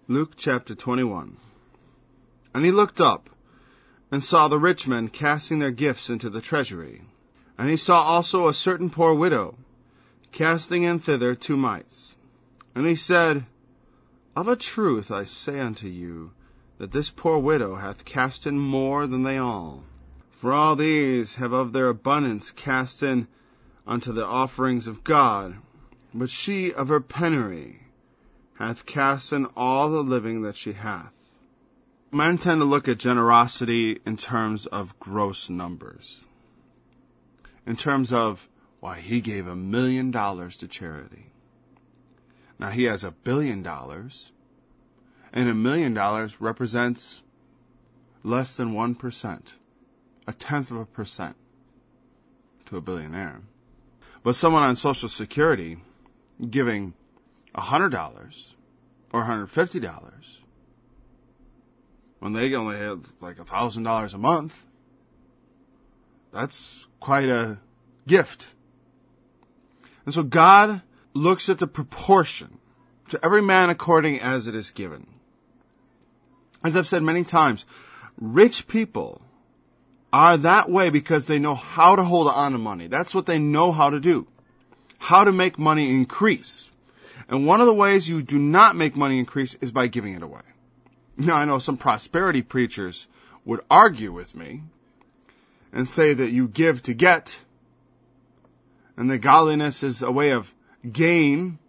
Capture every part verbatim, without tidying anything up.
Luke chapter twenty-one. And he looked up, and saw the rich men casting their gifts into the treasury. And he saw also a certain poor widow, casting in thither two mites. And he said, Of a truth I say unto you, that this poor widow hath cast in more than they all. For all these have of their abundance cast in unto the offerings of God, but she of her penury hath cast in all the living that she hath. Men tend to look at generosity in terms of gross numbers. In terms of, why, he gave a million dollars to charity. Now he has a billion dollars, and a million dollars represents less than one percent, a tenth of a percent to a billionaire. But someone on Social Security giving a hundred dollars or one hundred fifty dollars when they only have like a thousand dollars a month, that's quite a gift. And so God looks at the proportion to every man according as it is given. As I've said many times, rich people are that way because they know how to hold on to money. That's what they know how to do. How to make money increase. And one of the ways you do not make money increase is by giving it away. Now, I know some prosperity preachers would argue with me and say that you give to get, and that godliness is a way of gain.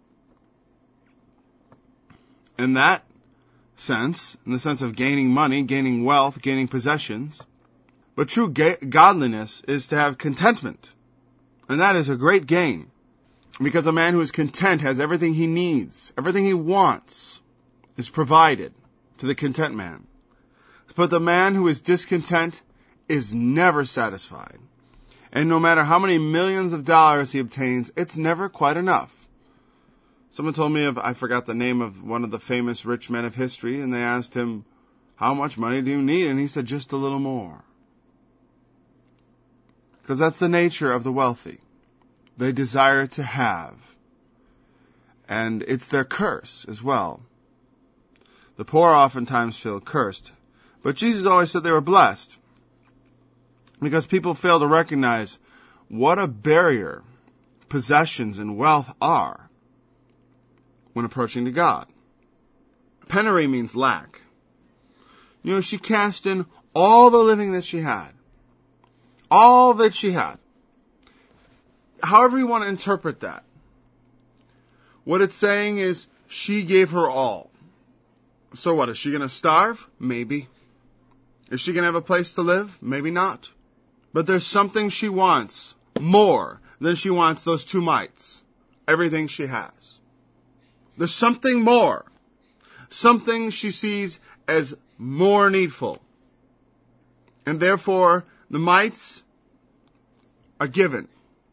In that sense, in the sense of gaining money, gaining wealth, gaining possessions. But true ga- godliness is to have contentment. And that is a great gain. Because a man who is content has everything he needs. Everything he wants is provided to the content man. But the man who is discontent is never satisfied. And no matter how many millions of dollars he obtains, it's never quite enough. Someone told me of, I forgot the name of one of the famous rich men of history, and they asked him, how much money do you need? And he said, just a little more. Because that's the nature of the wealthy. They desire to have. And it's their curse as well. The poor oftentimes feel cursed. But Jesus always said they were blessed. Because people fail to recognize what a barrier possessions and wealth are when approaching to God. Penury means lack. You know, she cast in all the living that she had. All that she had. However you want to interpret that. What it's saying is she gave her all. So what, is she going to starve? Maybe. Is she going to have a place to live? Maybe not. But there's something she wants more than she wants those two mites. Everything she has. There's something more. Something she sees as more needful. And therefore, the mites are given.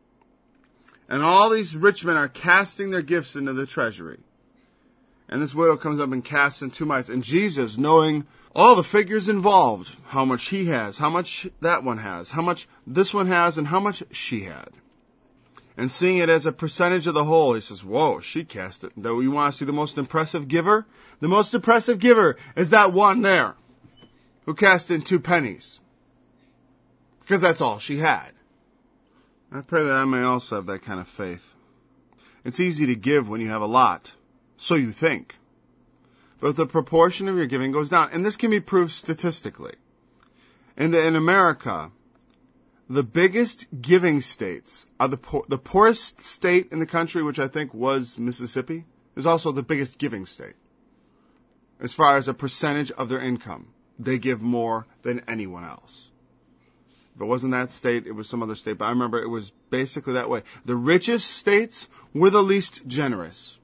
And all these rich men are casting their gifts into the treasury. And this widow comes up and casts in two mites. And Jesus, knowing all the figures involved, how much he has, how much that one has, how much this one has, and how much she had. And seeing it as a percentage of the whole, he says, whoa, she cast it. Though you want to see the most impressive giver? The most impressive giver is that one there who cast in two pennies. Because that's all she had. I pray that I may also have that kind of faith. It's easy to give when you have a lot. So you think. But the proportion of your giving goes down. And this can be proved statistically. In, the, in America, the biggest giving states are the poor, the poorest state in the country, which I think was Mississippi, is also the biggest giving state. As far as a percentage of their income, they give more than anyone else. If it wasn't that state, it was some other state. But I remember it was basically that way. The richest states were the least generous.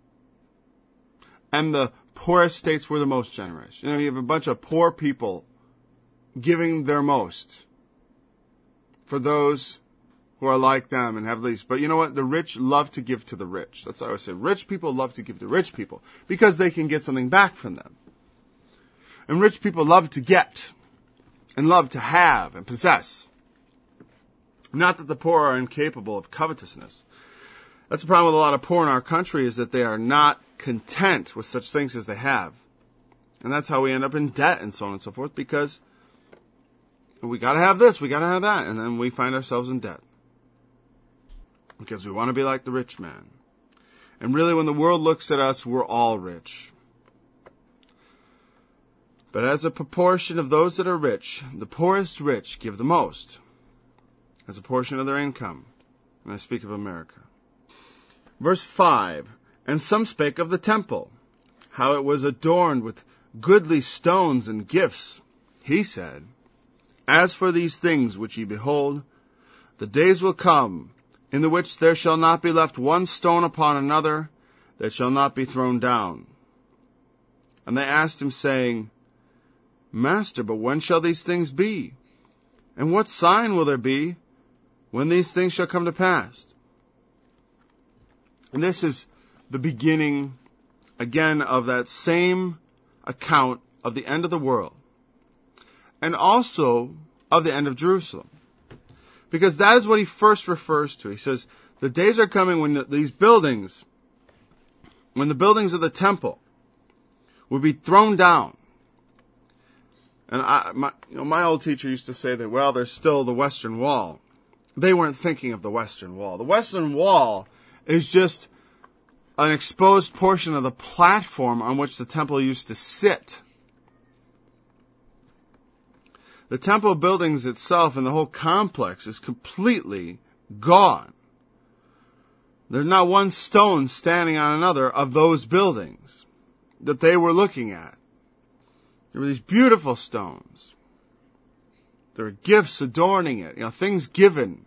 And the poorest states were the most generous. You know, you have a bunch of poor people giving their most for those who are like them and have least. But you know what? The rich love to give to the rich. That's what I always say. Rich people love to give to rich people because they can get something back from them. And rich people love to get and love to have and possess. Not that the poor are incapable of covetousness. That's the problem with a lot of poor in our country, is that they are not content with such things as they have. And that's how we end up in debt and so on and so forth, because we got to have this, we got to have that, and then we find ourselves in debt. Because we want to be like the rich man. And really, when the world looks at us, we're all rich. But as a proportion of those that are rich, the poorest rich give the most, as a portion of their income. And I speak of America. Verse five, and some spake of the temple, how it was adorned with goodly stones and gifts. He said, as for these things which ye behold, the days will come, in the which there shall not be left one stone upon another, that shall not be thrown down. And they asked him, saying, Master, but when shall these things be? And what sign will there be when these things shall come to pass? And this is the beginning, again, of that same account of the end of the world, and also of the end of Jerusalem. Because that is what he first refers to. He says, the days are coming when these buildings, when the buildings of the temple will be thrown down. And I, my, you know, my old teacher used to say that, well, there's still the Western Wall. They weren't thinking of the Western Wall. The Western Wall is just an exposed portion of the platform on which the temple used to sit. The temple buildings itself and the whole complex is completely gone. There's not one stone standing on another of those buildings that they were looking at. There were these beautiful stones. There were gifts adorning it, you know, things given,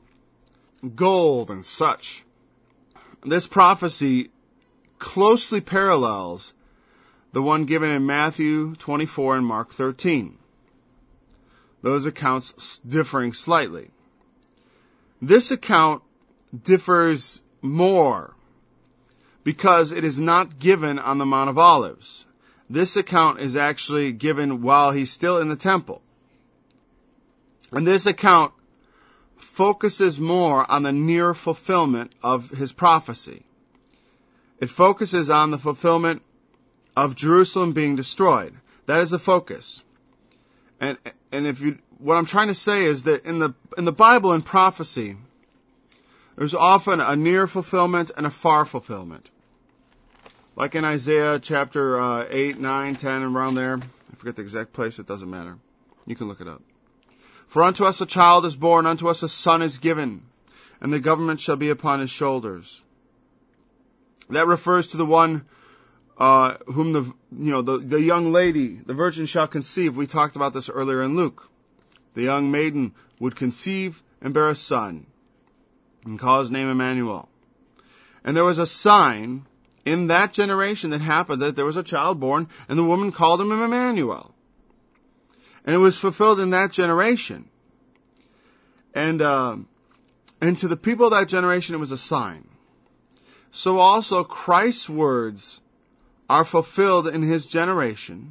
gold and such. This prophecy closely parallels the one given in Matthew twenty-four and Mark thirteen. Those accounts differing slightly. This account differs more because it is not given on the Mount of Olives. This account is actually given while he's still in the temple. And this account focuses more on the near fulfillment of his prophecy. It focuses on the fulfillment of Jerusalem being destroyed. That is the focus. And and if you, what I'm trying to say is that in the in the Bible and prophecy, there's often a near fulfillment and a far fulfillment. Like in Isaiah chapter uh, eight, nine, ten, and around there. I forget the exact place, it doesn't matter. You can look it up. For unto us a child is born, unto us a son is given, and the government shall be upon his shoulders. That refers to the one uh, whom the, you know, the, the young lady, the virgin shall conceive. We talked about this earlier in Luke. The young maiden would conceive and bear a son, and call his name Emmanuel. And there was a sign in that generation that happened, that there was a child born, and the woman called him Emmanuel. And it was fulfilled in that generation. And, uh, and to the people of that generation, it was a sign. So also Christ's words are fulfilled in his generation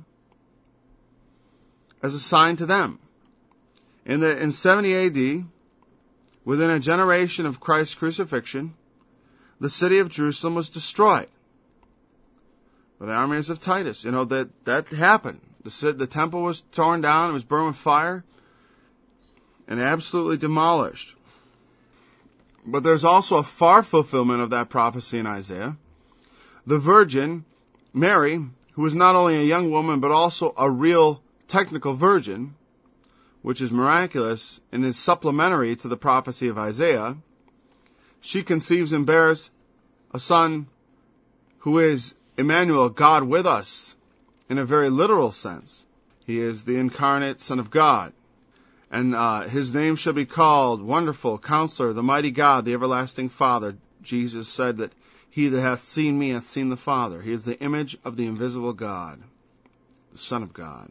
as a sign to them. In the, in seventy A D, within a generation of Christ's crucifixion, the city of Jerusalem was destroyed by the armies of Titus. You know, that, that happened. The, the temple was torn down, it was burned with fire, and absolutely demolished. But there's also a far fulfillment of that prophecy in Isaiah. The virgin, Mary, who was not only a young woman, but also a real technical virgin, which is miraculous and is supplementary to the prophecy of Isaiah, she conceives and bears a son who is Emmanuel, God with us, in a very literal sense. He is the incarnate Son of God. And uh, his name shall be called Wonderful, Counselor, the Mighty God, the Everlasting Father. Jesus said that he that hath seen me hath seen the Father. He is the image of the invisible God, the Son of God.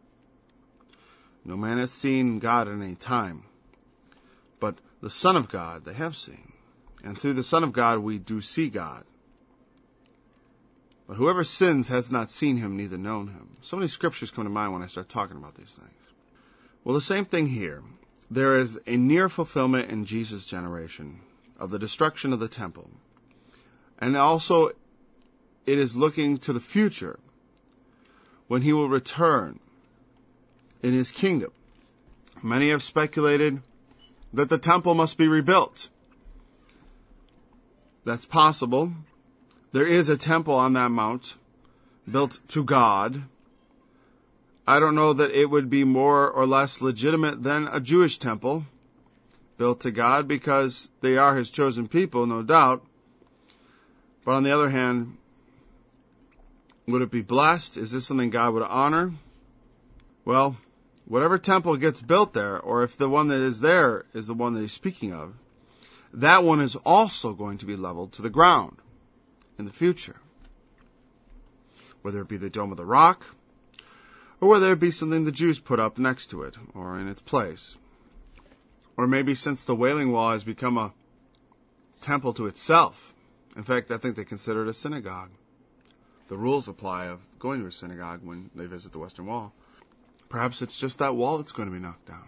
No man has seen God at any time, but the Son of God they have seen. And through the Son of God we do see God. But whoever sins has not seen him, neither known him. So many scriptures come to mind when I start talking about these things. Well, the same thing here. There is a near fulfillment in Jesus' generation of the destruction of the temple. And also, it is looking to the future, when he will return in his kingdom. Many have speculated that the temple must be rebuilt. That's possible. There is a temple on that mount built to God. I don't know that it would be more or less legitimate than a Jewish temple built to God, because they are his chosen people, no doubt. But on the other hand, would it be blessed? Is this something God would honor? Well, whatever temple gets built there, or if the one that is there is the one that he's speaking of, that one is also going to be leveled to the ground in the future. Whether it be the Dome of the Rock, or whether it be something the Jews put up next to it, or in its place. Or maybe since the Wailing Wall has become a temple to itself. In fact, I think they consider it a synagogue. The rules apply of going to a synagogue when they visit the Western Wall. Perhaps it's just that wall that's going to be knocked down.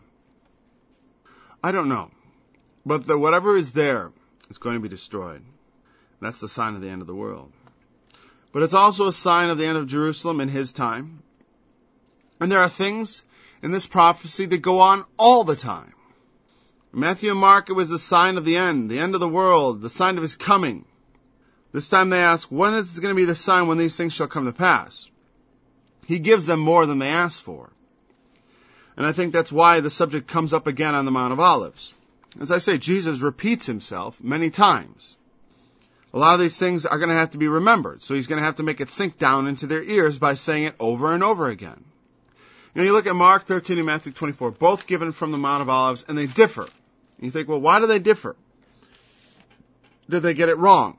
I don't know. But the, whatever is there is going to be destroyed. That's the sign of the end of the world. But it's also a sign of the end of Jerusalem in his time. And there are things in this prophecy that go on all the time. In Matthew and Mark, it was the sign of the end, the end of the world, the sign of his coming. This time they ask, when is going to be the sign when these things shall come to pass? He gives them more than they ask for. And I think that's why the subject comes up again on the Mount of Olives. As I say, Jesus repeats himself many times. A lot of these things are going to have to be remembered, so he's going to have to make it sink down into their ears by saying it over and over again. You know, you look at Mark thirteen and Matthew twenty-four, both given from the Mount of Olives, and they differ. And you think, well, why do they differ? Did they get it wrong?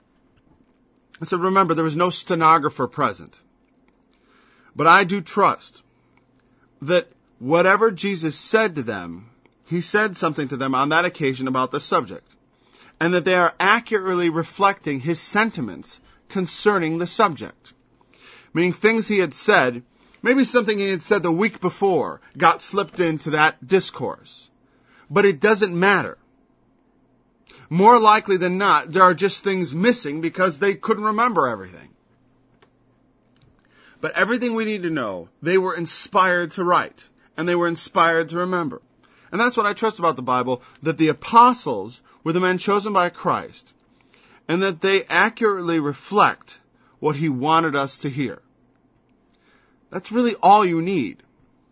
I said, remember, there was no stenographer present. But I do trust that whatever Jesus said to them, he said something to them on that occasion about the subject, and that they are accurately reflecting his sentiments concerning the subject. Meaning things he had said, maybe something he had said the week before got slipped into that discourse. But it doesn't matter. More likely than not, there are just things missing because they couldn't remember everything. But everything we need to know, they were inspired to write, and they were inspired to remember. And that's what I trust about the Bible, that the apostles were the men chosen by Christ, and that they accurately reflect what he wanted us to hear. That's really all you need.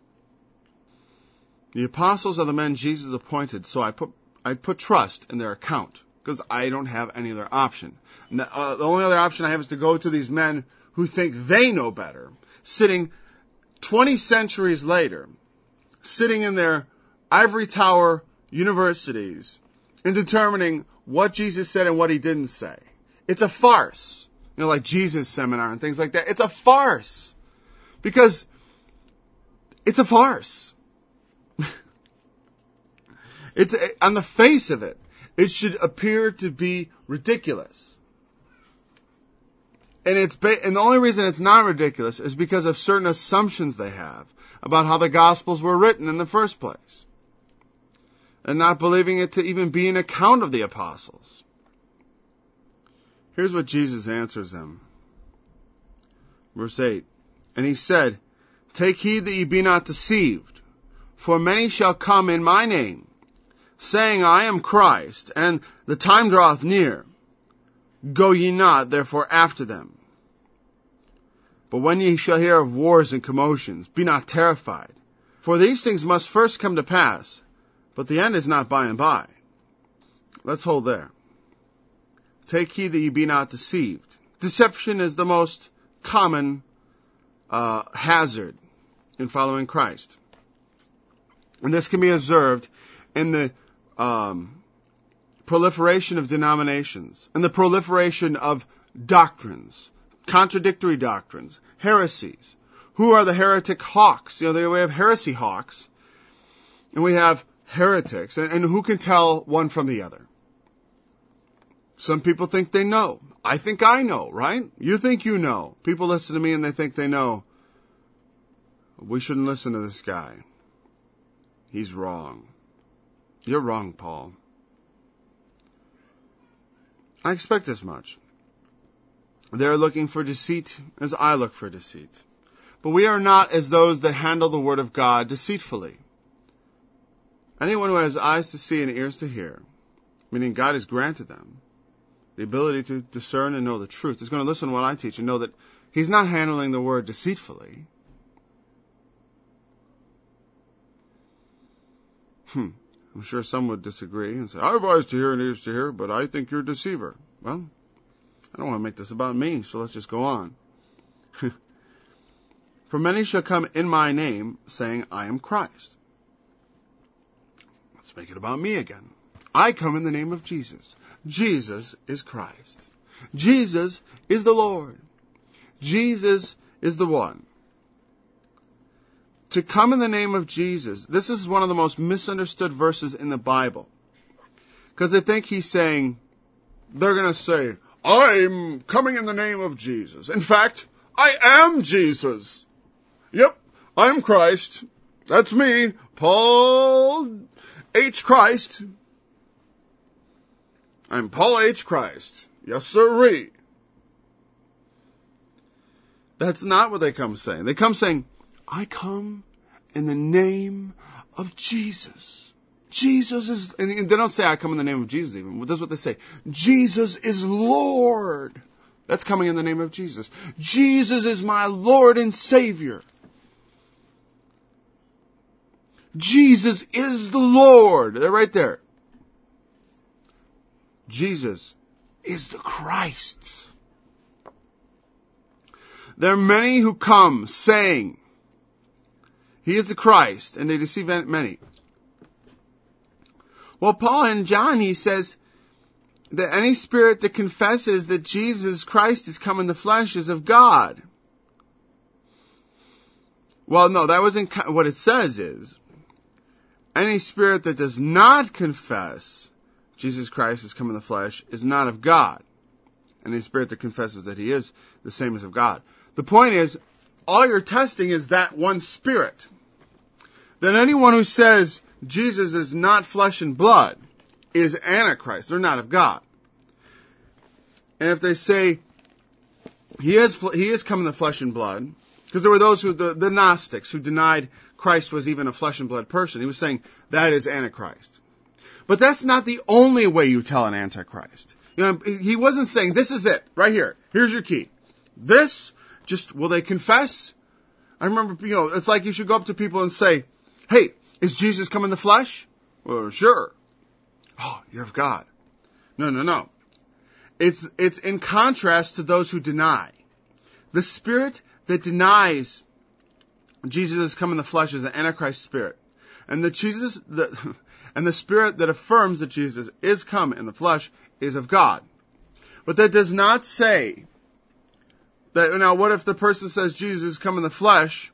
The apostles are the men Jesus appointed, so I put I put trust in their account, because I don't have any other option. The, uh, the only other option I have is to go to these men who think they know better, sitting twenty centuries later, sitting in their ivory tower universities, and determining what Jesus said and what he didn't say. It's a farce. You know, like Jesus Seminar and things like that. It's a farce. Because it's a farce. It's on the face of it, it should appear to be ridiculous. And it's ba- and the only reason it's not ridiculous is because of certain assumptions they have about how the Gospels were written in the first place, and not believing it to even be an account of the apostles. Here's what Jesus answers them. Verse eight. And he said, take heed that ye be not deceived, for many shall come in my name, saying, I am Christ, and the time draweth near. Go ye not therefore after them. But when ye shall hear of wars and commotions, be not terrified. For these things must first come to pass, but the end is not by and by. Let's hold there. Take heed that ye be not deceived. Deception is the most common uh, hazard in following Christ. And this can be observed in the um, proliferation of denominations, and the proliferation of doctrines, contradictory doctrines, heresies. Who are the heretic hawks? You know, we have heresy hawks, and we have heretics, and, and who can tell one from the other? Some people think they know. I think I know, right? You think you know. People listen to me and they think they know. We shouldn't listen to this guy. He's wrong. You're wrong, Paul. I expect as much. They're looking for deceit as I look for deceit. But we are not as those that handle the word of God deceitfully. Anyone who has eyes to see and ears to hear, meaning God has granted them the ability to discern and know the truth, is going to listen to what I teach and know that he's not handling the word deceitfully. Hmm. I'm sure some would disagree and say, I have eyes to hear and ears to hear, but I think you're a deceiver. Well, I don't want to make this about me, so let's just go on. For many shall come in my name, saying, I am Christ. Let's make it about me again. I come in the name of Jesus. Jesus is Christ. Jesus is the Lord. Jesus is the one. To come in the name of Jesus, this is one of the most misunderstood verses in the Bible. Because they think he's saying, they're going to say, I'm coming in the name of Jesus. In fact, I am Jesus. Yep, I'm Christ. That's me, Paul H. Christ. I'm Paul H. Christ. Yes, sirree. That's not what they come saying. They come saying, I come in the name of Jesus. Jesus is, and they don't say I come in the name of Jesus even. That's what they say. Jesus is Lord. That's coming in the name of Jesus. Jesus is my Lord and Savior. Jesus is the Lord. They're right there. Jesus is the Christ. There are many who come saying, He is the Christ, and they deceive many. Well, Paul in John, he says that any spirit that confesses that Jesus Christ is come in the flesh is of God. Well, no, that wasn't what it says is, any spirit that does not confess Jesus Christ has come in the flesh is not of God. Any spirit that confesses that he is the same as of God. The point is, all you're testing is that one spirit. Then anyone who says Jesus is not flesh and blood is Antichrist. They're not of God. And if they say he is he is come in the flesh and blood, because there were those who the, the Gnostics who denied Christ was even a flesh and blood person. He was saying that is Antichrist. But that's not the only way you tell an Antichrist. You know, he wasn't saying this is it right here. Here's your key. This just will they confess? I remember, you know, it's like you should go up to people and say, hey, is Jesus come in the flesh? Well, sure. Oh, you're of God. No, no, no. It's, it's in contrast to those who deny. The spirit that denies Jesus has come in the flesh is the Antichrist spirit. And the Jesus, the, and the spirit that affirms that Jesus is come in the flesh is of God. But that does not say that, now what if the person says Jesus has come in the flesh,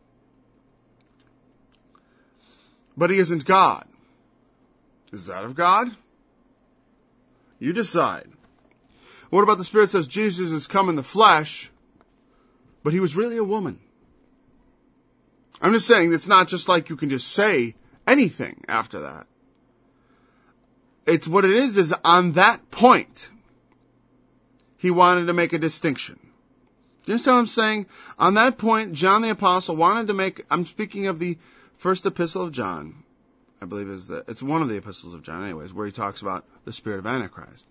but he isn't God? Is that of God? You decide. What about the spirit that says Jesus has come in the flesh, but he was really a woman? I'm just saying, it's not just like you can just say anything after that. It's what it is, is on that point, he wanted to make a distinction. Do you understand what I'm saying? On that point, John the Apostle wanted to make, I'm speaking of the first epistle of John, I believe is the, it's one of the epistles of John anyways, where he talks about the spirit of Antichrist.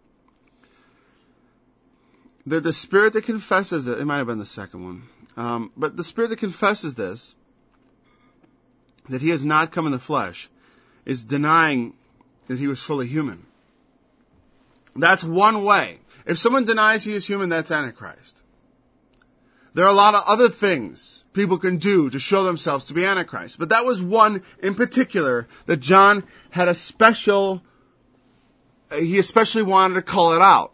The, the spirit that confesses it, it might have been the second one, um, but the spirit that confesses this, that he has not come in the flesh, is denying that he was fully human. That's one way. If someone denies he is human, that's Antichrist. There are a lot of other things people can do to show themselves to be Antichrist. But that was one in particular that John had a special, he especially wanted to call it out.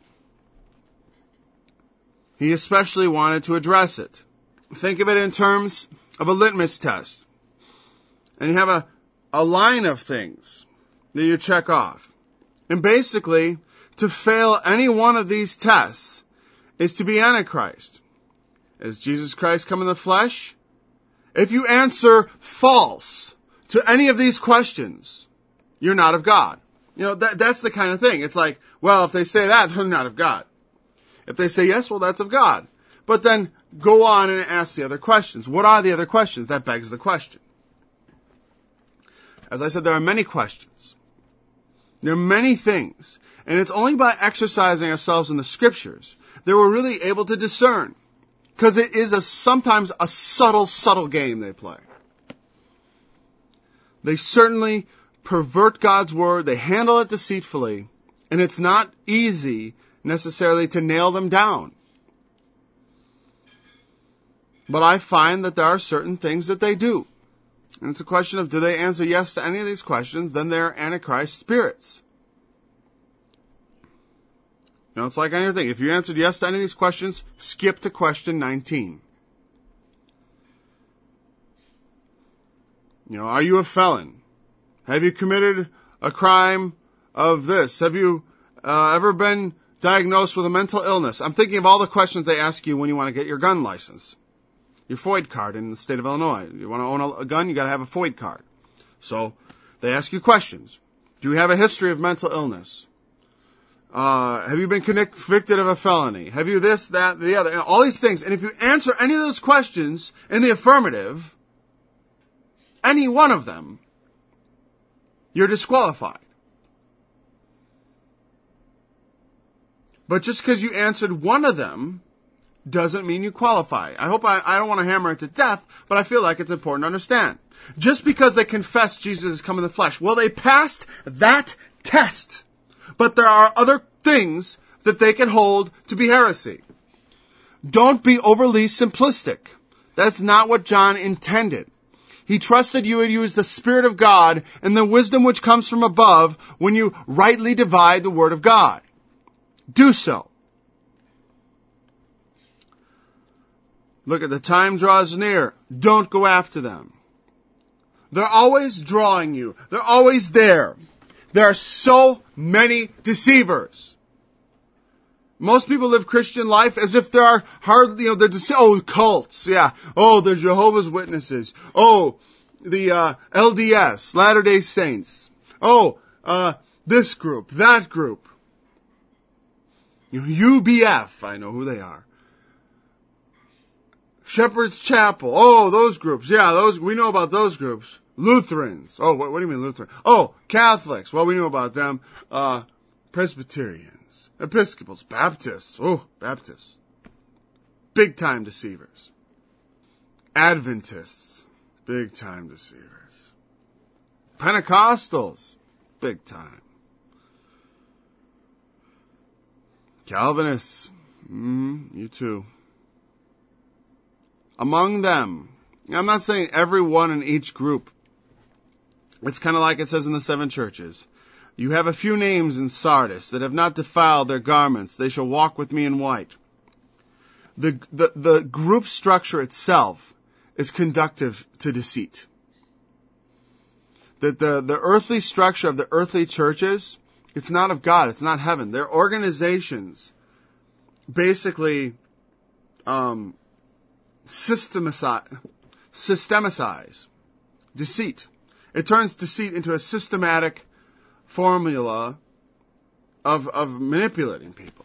He especially wanted to address it. Think of it in terms of a litmus test. And you have a, a line of things that you check off. And basically, to fail any one of these tests is to be Antichrist. Is Jesus Christ come in the flesh? If you answer false to any of these questions, you're not of God. You know, that, that's the kind of thing. It's like, well, if they say that, they're not of God. If they say yes, well, that's of God. But then go on and ask the other questions. What are the other questions? That begs the question. As I said, there are many questions. There are many things. And it's only by exercising ourselves in the Scriptures that we're really able to discern. Because it is a, sometimes a subtle, subtle game they play. They certainly pervert God's Word. They handle it deceitfully. And it's not easy necessarily to nail them down. But I find that there are certain things that they do. And it's a question of, do they answer yes to any of these questions? Then they're Antichrist spirits. You know, it's like anything. If you answered yes to any of these questions, skip to question nineteen. You know, are you a felon? Have you committed a crime of this? Have you uh, ever been diagnosed with a mental illness? I'm thinking of all the questions they ask you when you want to get your gun license. Your FOID card in the state of Illinois. You want to own a gun, you got to have a FOID card. So they ask you questions. Do you have a history of mental illness? Uh, have you been convicted of a felony? Have you this, that, the other? You know, all these things. And if you answer any of those questions in the affirmative, any one of them, you're disqualified. But just because you answered one of them doesn't mean you qualify. I hope I, I don't want to hammer it to death, but I feel like it's important to understand. Just because they confessed Jesus has come in the flesh, well, they passed that test. But there are other things that they can hold to be heresy. Don't be overly simplistic. That's not what John intended. He trusted you would use the Spirit of God and the wisdom which comes from above when you rightly divide the Word of God. Do so. Look, at the time draws near. Don't go after them. They're always drawing you. They're always there. There are so many deceivers. Most people live Christian life as if there are hardly, you know, the dece- oh, cults, yeah. Oh, the Jehovah's Witnesses. Oh, the uh, L D S, Latter-day Saints. Oh, uh, this group, that group. You know, U B F, I know who they are. Shepherd's Chapel. Oh, those groups. Yeah, those, we know about those groups. Lutherans. Oh, what, what do you mean Lutheran? Oh, Catholics. Well, we know about them. Uh, Presbyterians. Episcopals. Baptists. Oh, Baptists. Big time deceivers. Adventists. Big time deceivers. Pentecostals. Big time. Calvinists. Mm, you too. Among them, I'm not saying everyone in each group. It's kind of like it says in the seven churches. You have a few names in Sardis that have not defiled their garments. They shall walk with me in white. The, the, the group structure itself is conductive to deceit. That the, the earthly structure of the earthly churches, it's not of God. It's not heaven. They're organizations basically, um, Systematize, systematize deceit. It turns deceit into a systematic formula of of manipulating people.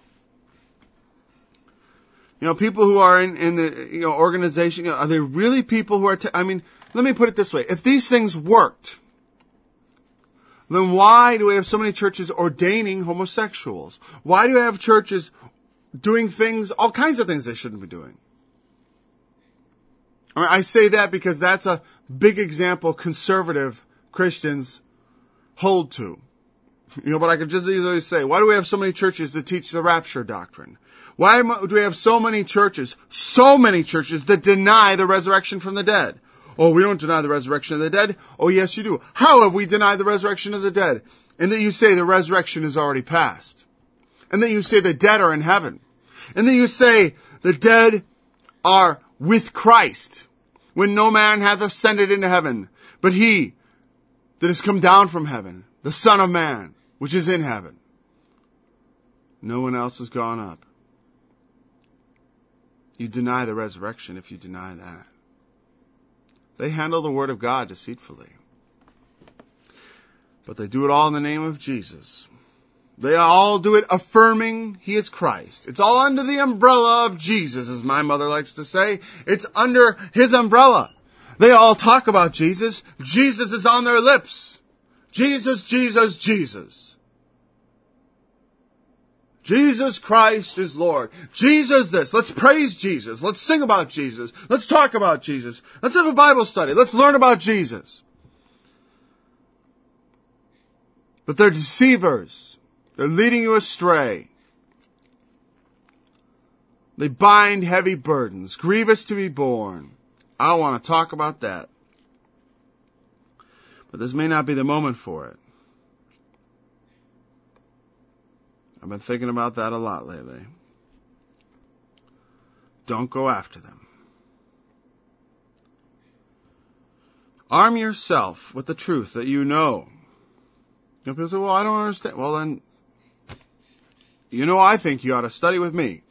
You know, people who are in, in the you know organization, you know, are they really people who are? T- I mean, let me put it this way: if these things worked, then why do we have so many churches ordaining homosexuals? Why do we have churches doing things, all kinds of things they shouldn't be doing? I mean, I say that because that's a big example conservative Christians hold to. You know, but I could just easily say, why do we have so many churches that teach the rapture doctrine? Why do we have so many churches, so many churches that deny the resurrection from the dead? Oh, we don't deny the resurrection of the dead. Oh, yes, you do. How have we denied the resurrection of the dead? And then you say the resurrection is already past. And then you say the dead are in heaven. And then you say the dead are with Christ, when no man hath ascended into heaven, but he that has come down from heaven, the Son of Man, which is in heaven. No one else has gone up. You deny the resurrection if you deny that. They handle the Word of God deceitfully. But they do it all in the name of Jesus. They all do it affirming He is Christ. It's all under the umbrella of Jesus, as my mother likes to say. It's under His umbrella. They all talk about Jesus. Jesus is on their lips. Jesus, Jesus, Jesus. Jesus Christ is Lord. Jesus this. Let's praise Jesus. Let's sing about Jesus. Let's talk about Jesus. Let's have a Bible study. Let's learn about Jesus. But they're deceivers. They're leading you astray. They bind heavy burdens, grievous to be borne. I want to talk about that. But this may not be the moment for it. I've been thinking about that a lot lately. Don't go after them. Arm yourself with the truth that you know. You know, people say, well, I don't understand. Well, then, you know, I think you ought to study with me.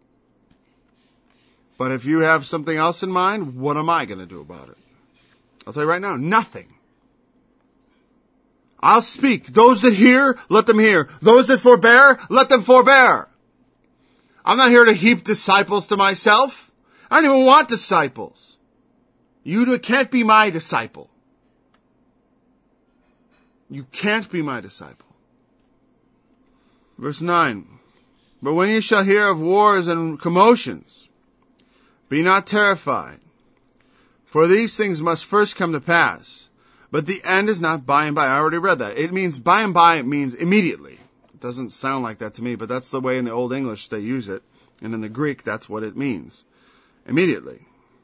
But if you have something else in mind, what am I going to do about it? I'll tell you right now, nothing. I'll speak. Those that hear, let them hear. Those that forbear, let them forbear. I'm not here to heap disciples to myself. I don't even want disciples. You can't be my disciple. You can't be my disciple. Verse nine. But when you shall hear of wars and commotions, be not terrified. For these things must first come to pass. But the end is not by and by. I already read that. It means by and by, it means immediately. It doesn't sound like that to me, but that's the way in the Old English they use it. And in the Greek, that's what it means. Immediately.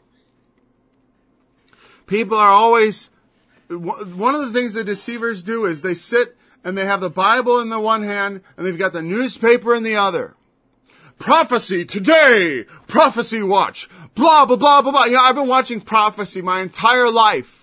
People are always, one of the things the deceivers do is they sit and they have the Bible in the one hand and they've got the newspaper in the other. Prophecy today! Prophecy watch! Blah, blah, blah, blah, blah. You know, I've been watching prophecy my entire life.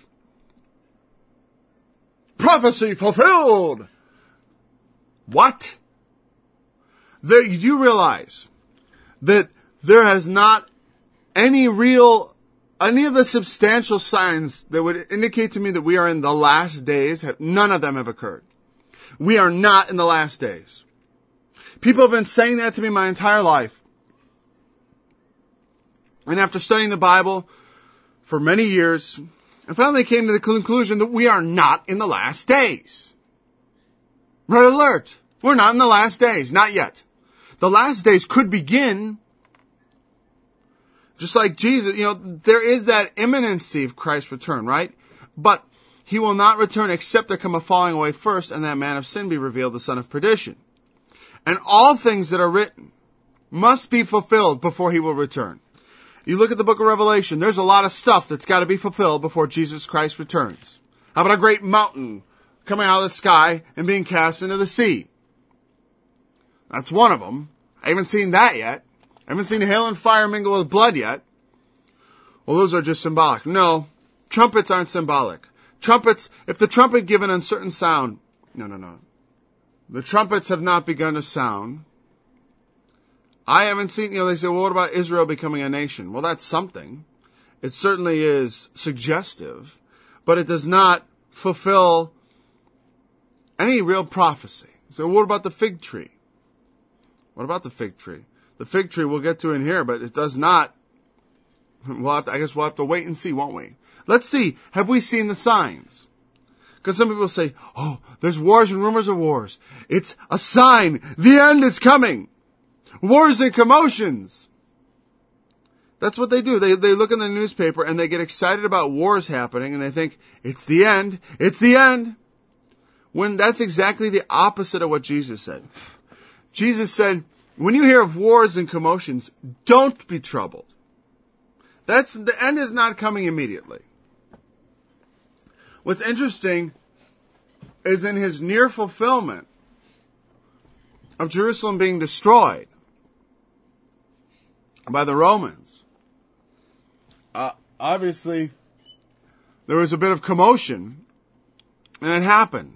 Prophecy fulfilled! What? There, you do realize that there has not any real, any of the substantial signs that would indicate to me that we are in the last days, have, none of them have occurred. We are not in the last days. People have been saying that to me my entire life. And after studying the Bible for many years, I finally came to the conclusion that we are not in the last days. Red alert. We're not in the last days. Not yet. The last days could begin. Just like Jesus, you know, there is that imminency of Christ's return, right? But He will not return except there come a falling away first, and that man of sin be revealed, the son of perdition. And all things that are written must be fulfilled before He will return. You look at the book of Revelation, there's a lot of stuff that's got to be fulfilled before Jesus Christ returns. How about a great mountain coming out of the sky and being cast into the sea? That's one of them. I haven't seen that yet. I haven't seen hail and fire mingle with blood yet. Well, those are just symbolic. No, trumpets aren't symbolic. Trumpets, if the trumpet give an uncertain sound, no, no, no. The trumpets have not begun to sound. I haven't seen, you know, they say, well, what about Israel becoming a nation? Well, that's something. It certainly is suggestive, but it does not fulfill any real prophecy. So what about the fig tree? What about the fig tree? The fig tree we'll get to in here, but it does not. We'll have to, I guess we'll have to wait and see, won't we? Let's see. Have we seen the signs? Because some people say, oh, there's wars and rumors of wars. It's a sign. The end is coming. Wars and commotions. That's what they do. They they look in the newspaper and they get excited about wars happening and they think, it's the end. It's the end. When that's exactly the opposite of what Jesus said. Jesus said, when you hear of wars and commotions, don't be troubled. That's, the end is not coming immediately. What's interesting is in His near fulfillment of Jerusalem being destroyed by the Romans. Uh, obviously, there was a bit of commotion, and it happened.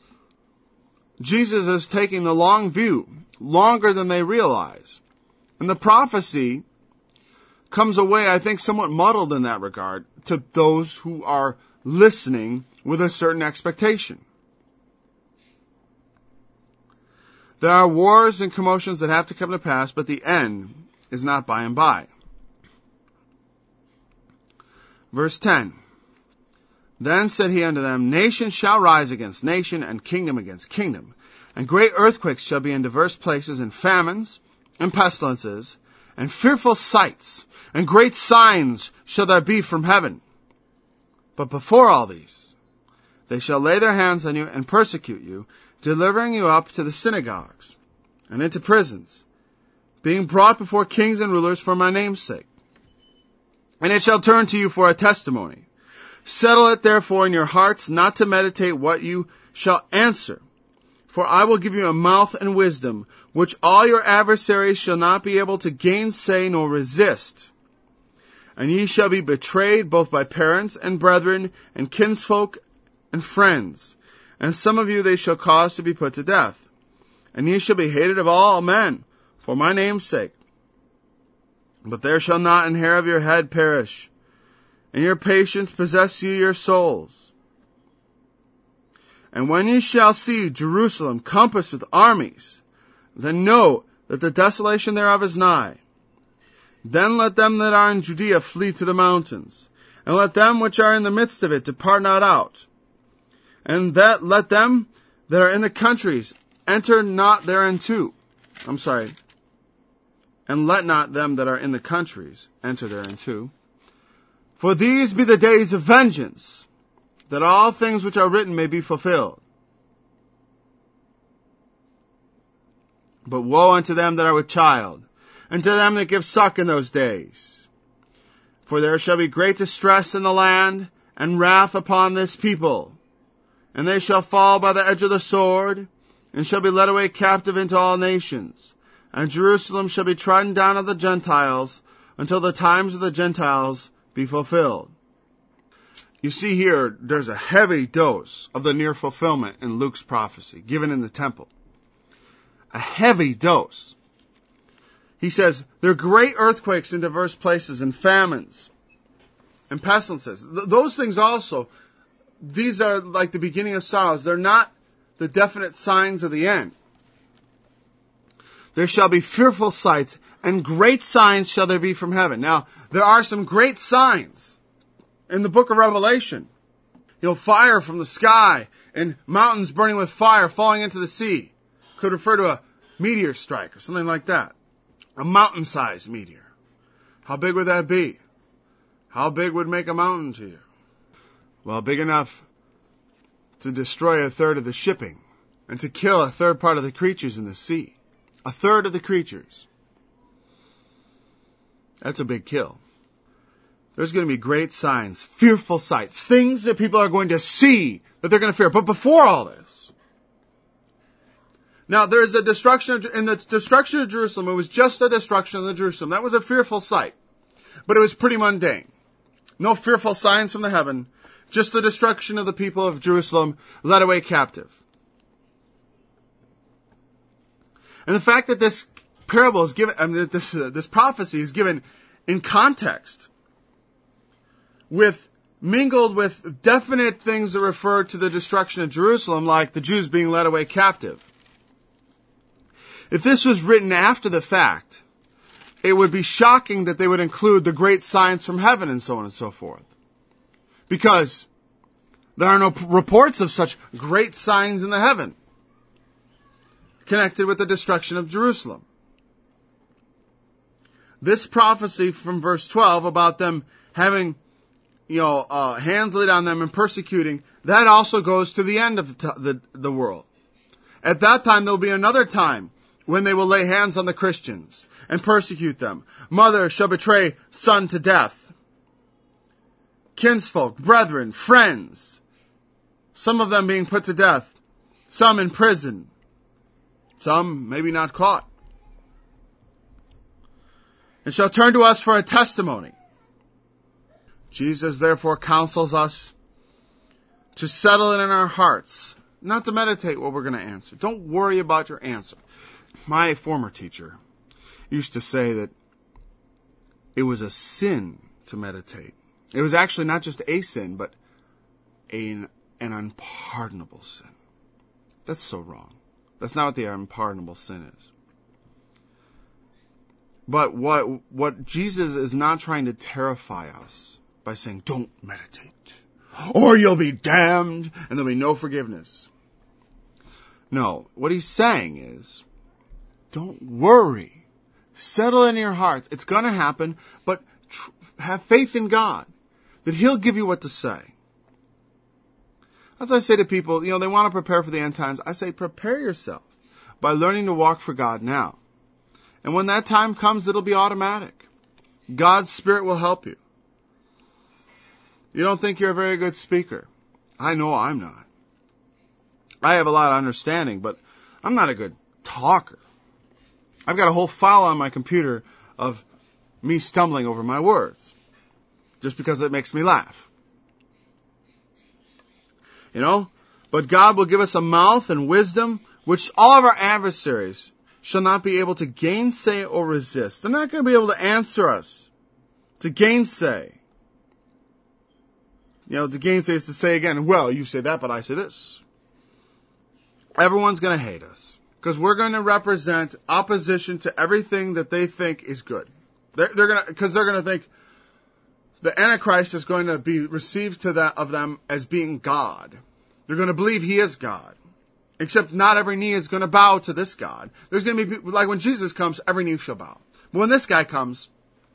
Jesus is taking the long view, longer than they realize. And the prophecy comes away, I think, somewhat muddled in that regard to those who are listening with a certain expectation. There are wars and commotions that have to come to pass, but the end is not by and by. Verse ten. Then said he unto them, Nation shall rise against nation, and kingdom against kingdom. And great earthquakes shall be in diverse places, and famines, and pestilences, and fearful sights, and great signs shall there be from heaven. But before all these, they shall lay their hands on you and persecute you, delivering you up to the synagogues, and into prisons, being brought before kings and rulers for my name's sake. And it shall turn to you for a testimony. Settle it therefore in your hearts not to meditate what you shall answer. For I will give you a mouth and wisdom, which all your adversaries shall not be able to gainsay nor resist. And ye shall be betrayed both by parents and brethren and kinsfolk and friends. And some of you they shall cause to be put to death. And ye shall be hated of all men for my name's sake. But there shall not an hair of your head perish. And your patience possess you your souls. And when ye shall see Jerusalem compassed with armies, then know that the desolation thereof is nigh. Then let them that are in Judea flee to the mountains, and let them which are in the midst of it depart not out. And that let them that are in the countries enter not thereinto. I'm sorry. And let not them that are in the countries enter thereinto. For these be the days of vengeance, that all things which are written may be fulfilled. But woe unto them that are with child, and to them that give suck in those days. For there shall be great distress in the land, and wrath upon this people. And they shall fall by the edge of the sword, and shall be led away captive into all nations. And Jerusalem shall be trodden down of the Gentiles, until the times of the Gentiles be fulfilled. You see here, there's a heavy dose of the near fulfillment in Luke's prophecy, given in the temple. A heavy dose. He says, there are great earthquakes in diverse places, and famines, and pestilences. Th- those things also, these are like the beginning of sorrows. They're not the definite signs of the end. There shall be fearful sights, and great signs shall there be from heaven. Now, there are some great signs in the book of Revelation. You know, fire from the sky, and mountains burning with fire falling into the sea. Could refer to a meteor strike or something like that. A mountain-sized meteor. How big would that be? How big would make a mountain to you? Well, big enough to destroy a third of the shipping and to kill a third part of the creatures in the sea. A third of the creatures. That's a big kill. There's going to be great signs, fearful sights, things that people are going to see that they're going to fear. But before all this, now there's a destruction of, in the destruction of Jerusalem, it was just a destruction of the Jerusalem. That was a fearful sight, but it was pretty mundane. No fearful signs from the heaven, just the destruction of the people of Jerusalem led away captive. And the fact that this parable is given, I mean, this, uh, this prophecy is given in context, with mingled with definite things that refer to the destruction of Jerusalem, like the Jews being led away captive. If this was written after the fact, it would be shocking that they would include the great signs from heaven and so on and so forth. Because there are no p- reports of such great signs in the heaven connected with the destruction of Jerusalem. This prophecy from verse twelve about them having, you know, uh, hands laid on them and persecuting, that also goes to the end of the, t- the, the world. At that time, there will be another time when they will lay hands on the Christians and persecute them. Mother shall betray son to death. Kinsfolk, brethren, friends, some of them being put to death, some in prison, some maybe not caught. And shall turn to us for a testimony. Jesus therefore counsels us to settle it in our hearts, not to meditate what we're going to answer. Don't worry about your answer. My former teacher used to say that it was a sin to meditate. It was actually not just a sin, but an, an unpardonable sin. That's so wrong. That's not what the unpardonable sin is. But what what Jesus is not trying to terrify us by saying, don't meditate, or you'll be damned, and there'll be no forgiveness. No, what he's saying is, don't worry. Settle in your hearts. It's going to happen, but tr- have faith in God, that he'll give you what to say. As I say to people, you know, they want to prepare for the end times. I say, prepare yourself by learning to walk for God now. And when that time comes, it'll be automatic. God's Spirit will help you. You don't think you're a very good speaker. I know I'm not. I have a lot of understanding, but I'm not a good talker. I've got a whole file on my computer of me stumbling over my words, just because it makes me laugh. You know, but God will give us a mouth and wisdom, which all of our adversaries shall not be able to gainsay or resist. They're not going to be able to answer us, to gainsay. You know, to gainsay is to say again, well, you say that, but I say this. Everyone's going to hate us, because we're going to represent opposition to everything that they think is good. They're, they're going to, because they're going to think the Antichrist is going to be received to that of them as being God. They're going to believe he is God. Except not every knee is going to bow to this God. There's going to be people, like when Jesus comes, every knee shall bow. But when this guy comes,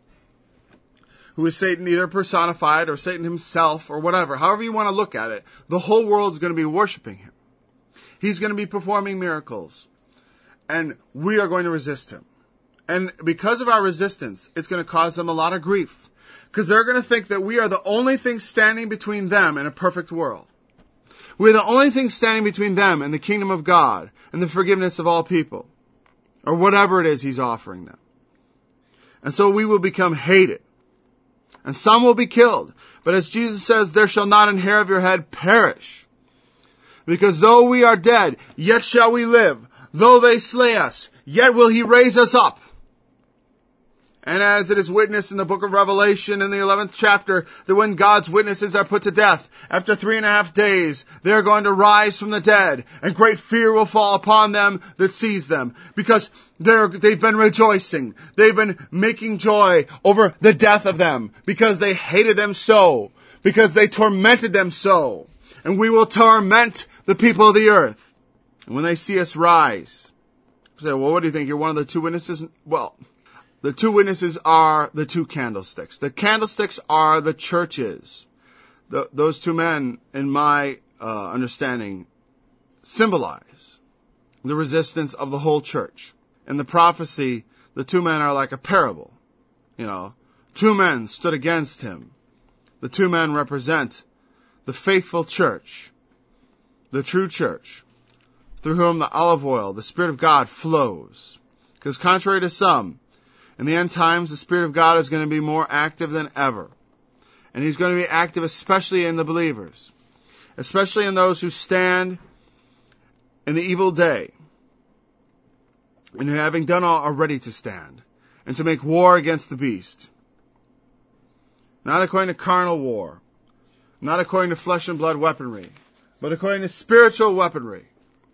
who is Satan either personified or Satan himself or whatever, however you want to look at it, the whole world is going to be worshiping him. He's going to be performing miracles. And we are going to resist him. And because of our resistance, it's going to cause them a lot of grief. Because they're going to think that we are the only thing standing between them and a perfect world. We're the only thing standing between them and the kingdom of God and the forgiveness of all people. Or whatever it is he's offering them. And so we will become hated. And some will be killed. But as Jesus says, there shall not an hair of your head perish. Because though we are dead, yet shall we live. Though they slay us, yet will he raise us up. And as it is witnessed in the book of Revelation in the eleventh chapter, that when God's witnesses are put to death, after three and a half days, they are going to rise from the dead, and great fear will fall upon them that sees them, because they're, they've been rejoicing. They've been making joy over the death of them, because they hated them so, because they tormented them so. And we will torment the people of the earth. And when they see us rise, they say, well, what do you think? You're one of the two witnesses? Well, the two witnesses are the two candlesticks. The candlesticks are the churches. The, those two men, in my uh, understanding, symbolize the resistance of the whole church. In the prophecy, the two men are like a parable. You know, two men stood against him. The two men represent the faithful church, the true church, through whom the olive oil, the Spirit of God, flows. Because contrary to some, in the end times, the Spirit of God is going to be more active than ever. And he's going to be active especially in the believers. Especially in those who stand in the evil day. And who having done all are ready to stand. And to make war against the beast. Not according to carnal war. Not according to flesh and blood weaponry. But according to spiritual weaponry.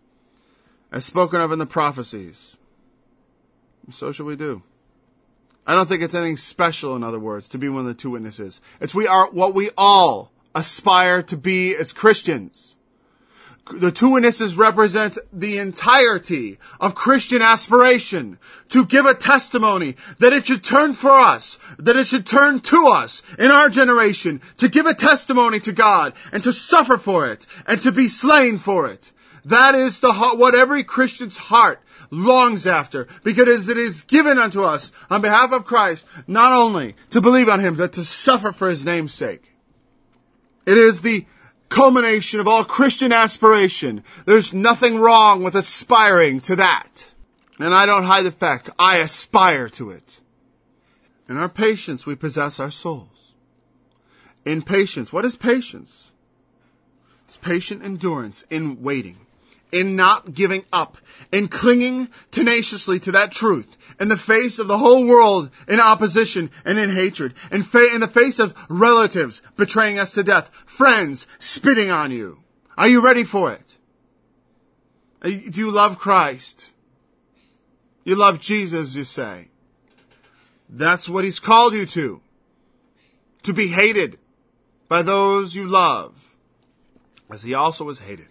As spoken of in the prophecies. And so shall we do. I don't think it's anything special, in other words, to be one of the two witnesses. It's we are what we all aspire to be as Christians. The two witnesses represent the entirety of Christian aspiration to give a testimony that it should turn for us, that it should turn to us in our generation, to give a testimony to God and to suffer for it and to be slain for it. That is the what every Christian's heart longs after, because it is given unto us on behalf of Christ, not only to believe on him, but to suffer for his name's sake. It is the culmination of all Christian aspiration. There's nothing wrong with aspiring to that. And I don't hide the fact, I aspire to it. In our patience, we possess our souls. In patience, what is patience? It's patient endurance in waiting. In not giving up, in clinging tenaciously to that truth, in the face of the whole world in opposition and in hatred, in, fa- in the face of relatives betraying us to death, friends spitting on you. Are you ready for it? Do you love Christ? You love Jesus, you say. That's what He's called you to. To be hated by those you love, as He also was hated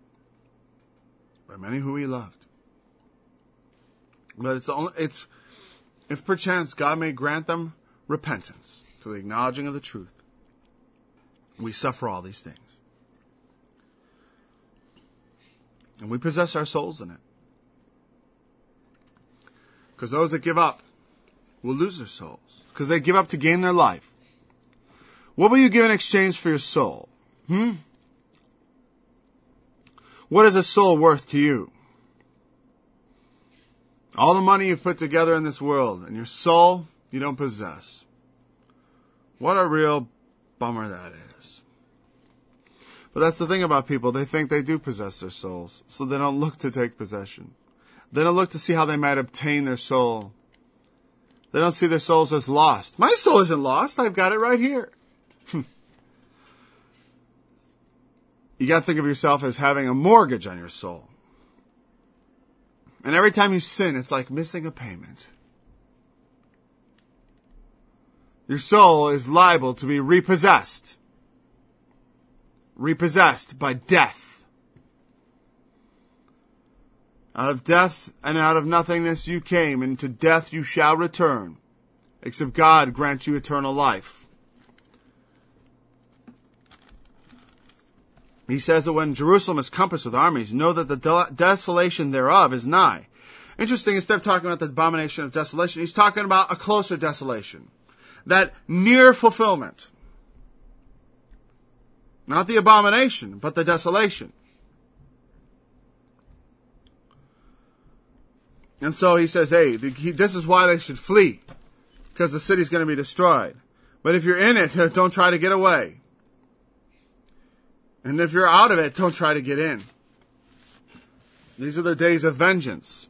by many who He loved. But it's only, it's, if perchance God may grant them repentance to the acknowledging of the truth, we suffer all these things. And we possess our souls in it. Because those that give up will lose their souls. Because they give up to gain their life. What will you give in exchange for your soul? Hmm? What is a soul worth to you? All the money you've put together in this world, and your soul you don't possess. What a real bummer that is. But that's the thing about people. They think they do possess their souls, so they don't look to take possession. They don't look to see how they might obtain their soul. They don't see their souls as lost. My soul isn't lost. I've got it right here. You got to think of yourself as having a mortgage on your soul. And every time you sin, it's like missing a payment. Your soul is liable to be repossessed. Repossessed by death. Out of death and out of nothingness you came, and to death you shall return, except God grant you eternal life. He says that when Jerusalem is compassed with armies, know that the de- desolation thereof is nigh. Interesting, instead of talking about the abomination of desolation, he's talking about a closer desolation. That near fulfillment. Not the abomination, but the desolation. And so he says, hey, this is why they should flee. Because the city's going to be destroyed. But if you're in it, don't try to get away. And if you're out of it, don't try to get in. These are the days of vengeance.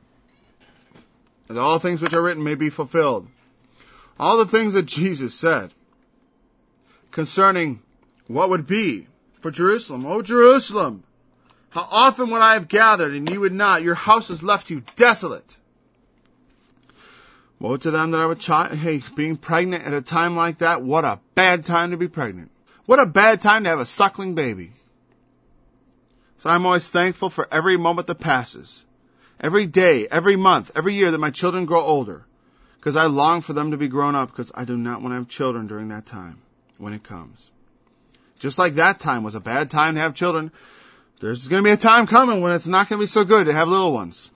And all things which are written may be fulfilled. All the things that Jesus said concerning what would be for Jerusalem. Oh, Jerusalem, how often would I have gathered and you would not? Your house has left you desolate. Woe to them that are with child. Hey, being pregnant at a time like that, what a bad time to be pregnant. What a bad time to have a suckling baby. So I'm always thankful for every moment that passes. Every day, every month, every year that my children grow older. Because I long for them to be grown up, because I do not want to have children during that time when it comes. Just like that time was a bad time to have children, there's going to be a time coming when it's not going to be so good to have little ones.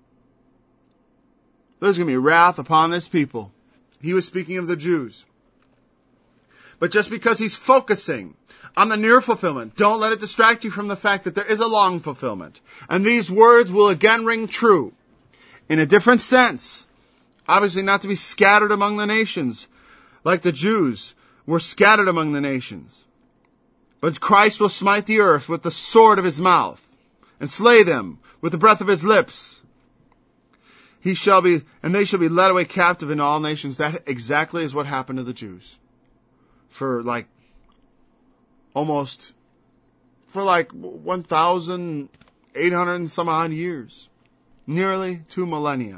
There's going to be wrath upon this people. He was speaking of the Jews. But just because he's focusing on the near fulfillment, don't let it distract you from the fact that there is a long fulfillment. And these words will again ring true in a different sense. Obviously not to be scattered among the nations like the Jews were scattered among the nations. But Christ will smite the earth with the sword of his mouth and slay them with the breath of his lips. He shall be, and they shall be led away captive in all nations. That exactly is what happened to the Jews. For like, almost, for like one thousand eight hundred and some odd years. Nearly two millennia.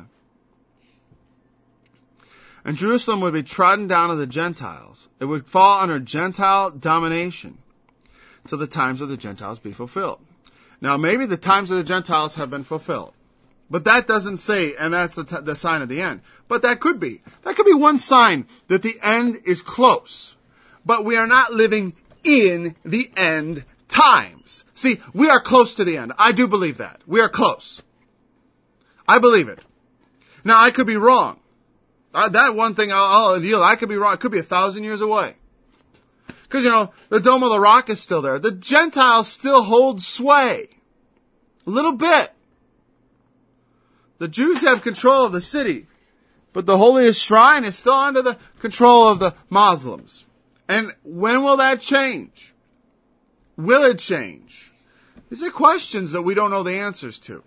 And Jerusalem would be trodden down of the Gentiles. It would fall under Gentile domination till the times of the Gentiles be fulfilled. Now maybe the times of the Gentiles have been fulfilled. But that doesn't say, and that's the, t- the sign of the end. But that could be. That could be one sign that the end is close. But we are not living in the end times. See, we are close to the end. I do believe that. We are close. I believe it. Now, I could be wrong. Uh, that one thing I'll, I'll deal, I could be wrong. It could be a thousand years away. Because, you know, the Dome of the Rock is still there. The Gentiles still hold sway. A little bit. The Jews have control of the city. But the holiest shrine is still under the control of the Muslims. And when will that change? Will it change? These are questions that we don't know the answers to.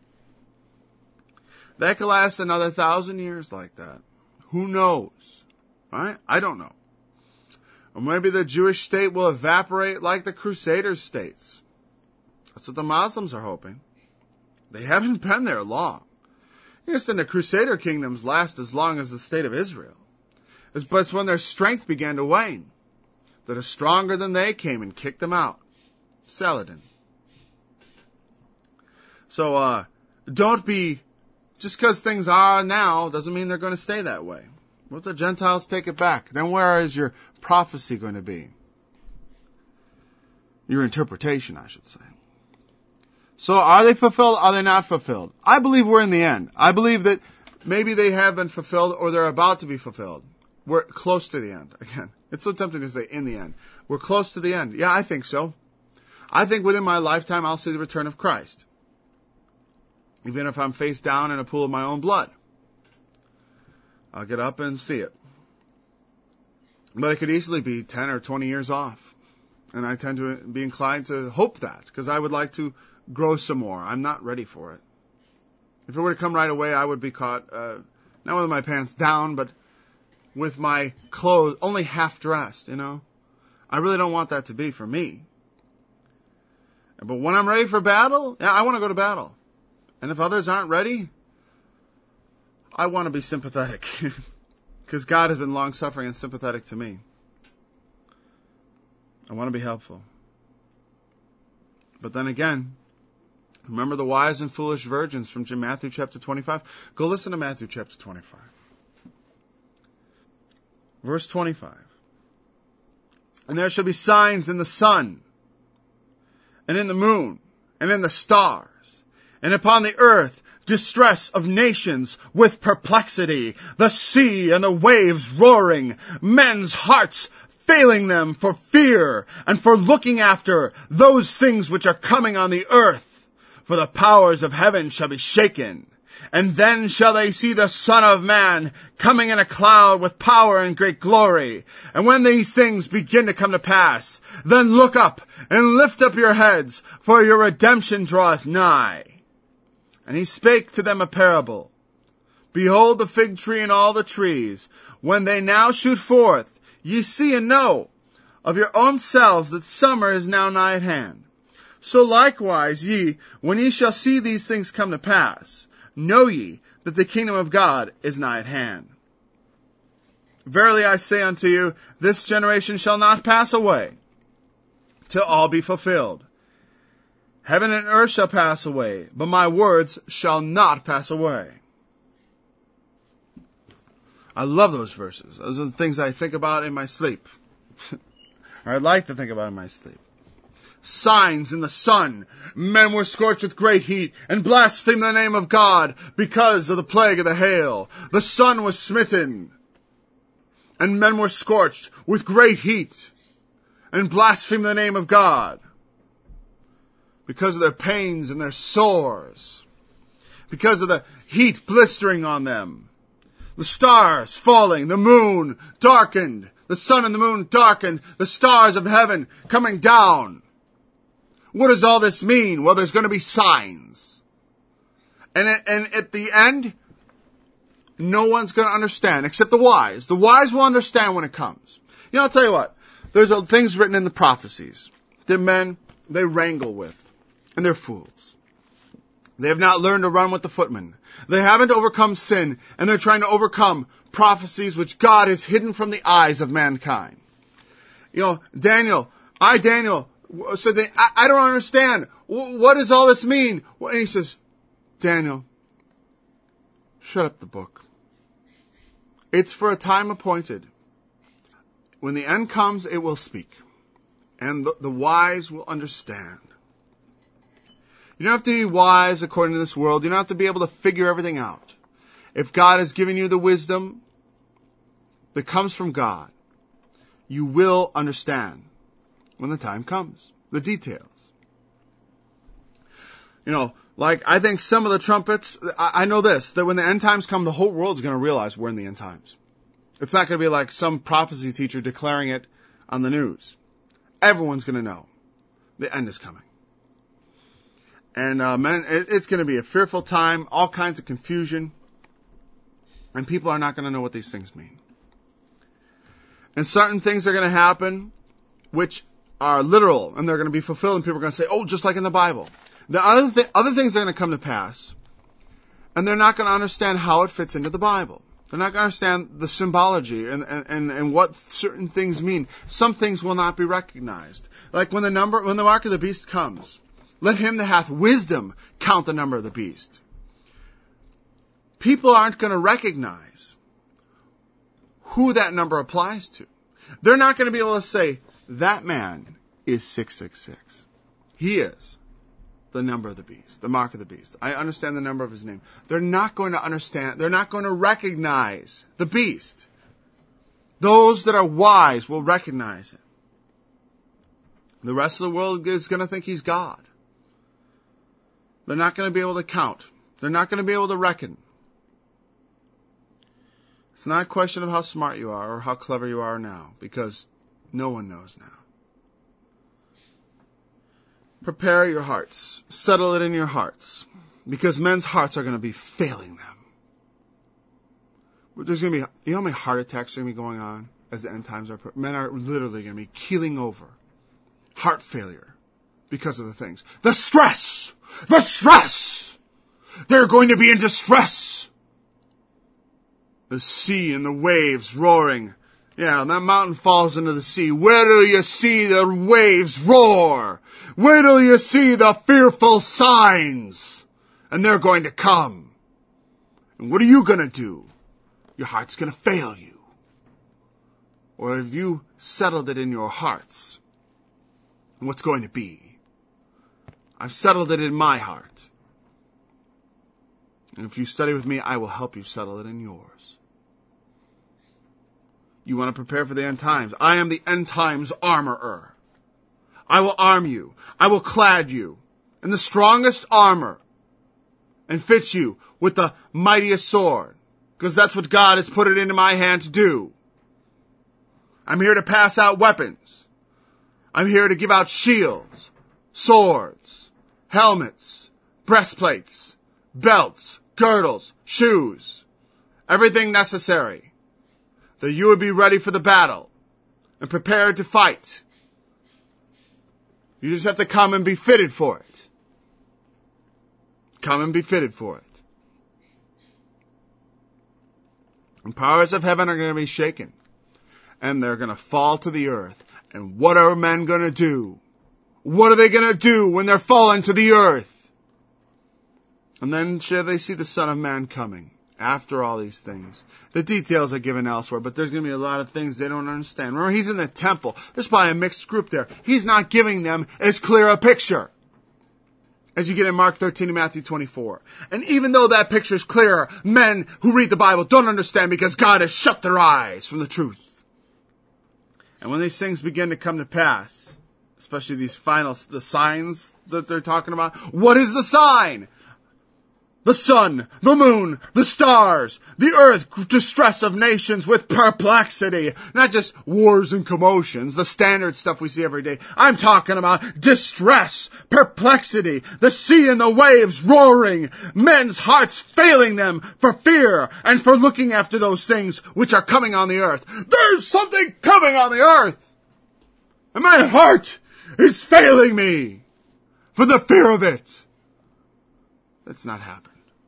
That could last another thousand years like that. Who knows? Right? I don't know. Or maybe the Jewish state will evaporate like the Crusader states. That's what the Muslims are hoping. They haven't been there long. You understand the Crusader kingdoms last as long as the state of Israel. But it's when their strength began to wane that a stronger than they came and kicked them out. Saladin. So, uh, don't be, just because things are now doesn't mean they're going to stay that way. What if the Gentiles take it back? Then where is your prophecy going to be? Your interpretation, I should say. So are they fulfilled? Are they not fulfilled? I believe we're in the end. I believe that maybe they have been fulfilled or they're about to be fulfilled. We're close to the end. Again, it's so tempting to say in the end. We're close to the end. Yeah, I think so. I think within my lifetime I'll see the return of Christ. Even if I'm face down in a pool of my own blood. I'll get up and see it. But it could easily be ten or twenty years off. And I tend to be inclined to hope that, because I would like to grow some more. I'm not ready for it. If it were to come right away, I would be caught, uh, not with my pants down, but with my clothes only half dressed, you know. I really don't want that to be for me. But when I'm ready for battle, yeah, I want to go to battle. And if others aren't ready, I want to be sympathetic. Because God has been long-suffering and sympathetic to me. I want to be helpful. But then again, remember the wise and foolish virgins from Matthew chapter twenty-five? Go listen to Matthew chapter twenty-five. Verse twenty-five. And there shall be signs in the sun, and in the moon, and in the stars, and upon the earth distress of nations with perplexity, the sea and the waves roaring, men's hearts failing them for fear and for looking after those things which are coming on the earth. For the powers of heaven shall be shaken. And then shall they see the Son of Man coming in a cloud with power and great glory. And when these things begin to come to pass, then look up and lift up your heads, for your redemption draweth nigh. And he spake to them a parable. Behold the fig tree and all the trees, when they now shoot forth, ye see and know of your own selves that summer is now nigh at hand. So likewise ye, when ye shall see these things come to pass, know ye that the kingdom of God is nigh at hand. Verily I say unto you, this generation shall not pass away, till all be fulfilled. Heaven and earth shall pass away, but my words shall not pass away. I love those verses. Those are the things I think about in my sleep. Or I like to think about in my sleep. Signs in the sun. Men were scorched with great heat and blasphemed the name of God because of the plague of the hail. The sun was smitten, and men were scorched with great heat and blasphemed the name of God because of their pains and their sores, because of the heat blistering on them. The stars falling, the moon darkened, the sun and the moon darkened, the stars of heaven coming down. What does all this mean? Well, there's going to be signs. And, and at the end, no one's going to understand except the wise. The wise will understand when it comes. You know, I'll tell you what. There's things written in the prophecies that men, they wrangle with. And they're fools. They have not learned to run with the footmen. They haven't overcome sin, and they're trying to overcome prophecies which God has hidden from the eyes of mankind. You know, Daniel, I, Daniel, said, they, I, I don't understand. What does all this mean? And he says, Daniel, shut up the book. It's for a time appointed. When the end comes, it will speak. And the, the wise will understand. You don't have to be wise according to this world. You don't have to be able to figure everything out. If God has given you the wisdom that comes from God, you will understand when the time comes. The details. You know, like I think some of the trumpets, I, I know this, that when the end times come, the whole world's going to realize we're in the end times. It's not going to be like some prophecy teacher declaring it on the news. Everyone's going to know the end is coming. And uh, man, it, it's going to be a fearful time, all kinds of confusion, and people are not going to know what these things mean. And certain things are going to happen which are literal, and they're going to be fulfilled, and people are going to say, oh, just like in the Bible. The other, th- other things are going to come to pass, and they're not going to understand how it fits into the Bible. They're not going to understand the symbology and, and, and what certain things mean. Some things will not be recognized. Like when the number, when the mark of the beast comes, let him that hath wisdom count the number of the beast. People aren't going to recognize who that number applies to. They're not going to be able to say, that man is six six six. He is the number of the beast, the mark of the beast. I understand the number of his name. They're not going to understand, they're not going to recognize the beast. Those that are wise will recognize it. The rest of the world is going to think he's God. They're not going to be able to count. They're not going to be able to reckon. It's not a question of how smart you are or how clever you are now, because no one knows now. Prepare your hearts. Settle it in your hearts. Because men's hearts are going to be failing them. There's going to be, you know how many heart attacks are going to be going on as the end times are? Men are literally going to be keeling over. Heart failure. Because of the things. The stress! The stress! They're going to be in distress. The sea and the waves roaring. Yeah, and that mountain falls into the sea. Where do you see the waves roar? Where do you see the fearful signs? And they're going to come. And what are you going to do? Your heart's going to fail you. Or have you settled it in your hearts? And what's going to be? I've settled it in my heart. And if you study with me, I will help you settle it in yours. You want to prepare for the end times. I am the end times armorer. I will arm you. I will clad you in the strongest armor and fit you with the mightiest sword. Because that's what God has put it into my hand to do. I'm here to pass out weapons. I'm here to give out shields, swords, helmets, breastplates, belts, girdles, shoes, everything necessary, that you would be ready for the battle and prepared to fight. You just have to come and be fitted for it. Come and be fitted for it. And powers of heaven are going to be shaken. And they're going to fall to the earth. And what are men going to do? What are they going to do when they're fallen to the earth? And then shall they see the Son of Man coming after all these things. The details are given elsewhere, but there's going to be a lot of things they don't understand. Remember, he's in the temple. There's probably a mixed group there. He's not giving them as clear a picture as you get in Mark thirteen and Matthew twenty-four. And even though that picture is clearer, men who read the Bible don't understand because God has shut their eyes from the truth. And when these things begin to come to pass, especially these final, the signs that they're talking about, what is the sign? The sun, the moon, the stars, the earth, distress of nations with perplexity. Not just wars and commotions, the standard stuff we see every day. I'm talking about distress, perplexity, the sea and the waves roaring, men's hearts failing them for fear and for looking after those things which are coming on the earth. There's something coming on the earth! And my heart is failing me for the fear of it. That's not happened.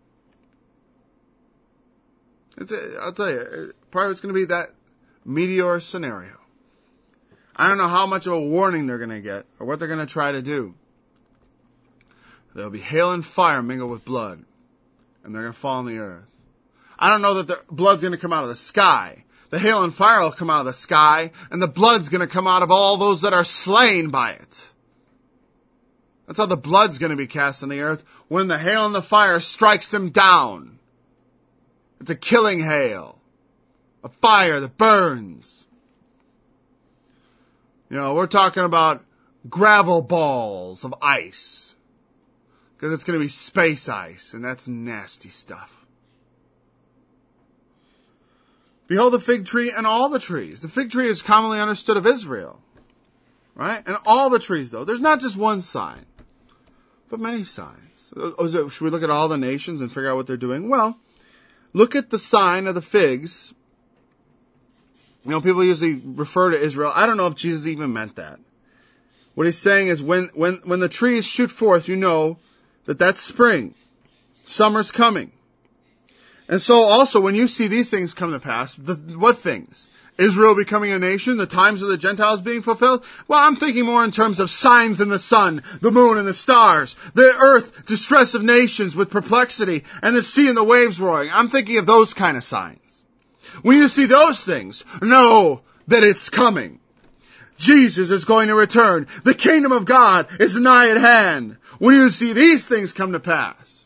I'll tell you, part of it's going to be that meteor scenario. I don't know how much of a warning they're going to get or what they're going to try to do. There'll be hail and fire mingled with blood, and they're going to fall on the earth. I don't know that the blood's going to come out of the sky. The hail and fire will come out of the sky, and the blood's going to come out of all those that are slain by it. That's how the blood's going to be cast on the earth when the hail and the fire strikes them down. It's a killing hail. A fire that burns. You know, we're talking about gravel balls of ice. Because it's going to be space ice, and that's nasty stuff. Behold the fig tree and all the trees. The fig tree is commonly understood of Israel. Right? And all the trees, though. There's not just one sign, but many signs. Should we look at all the nations and figure out what they're doing? Well, look at the sign of the figs. You know, people usually refer to Israel. I don't know if Jesus even meant that. What he's saying is when, when, when the trees shoot forth, you know that that's spring. Summer's coming. And so also when you see these things come to pass, the, what things? Israel becoming a nation, the times of the Gentiles being fulfilled? Well, I'm thinking more in terms of signs in the sun, the moon and the stars, the earth, distress of nations with perplexity, and the sea and the waves roaring. I'm thinking of those kind of signs. When you see those things, know that it's coming. Jesus is going to return. The kingdom of God is nigh at hand. When you see these things come to pass,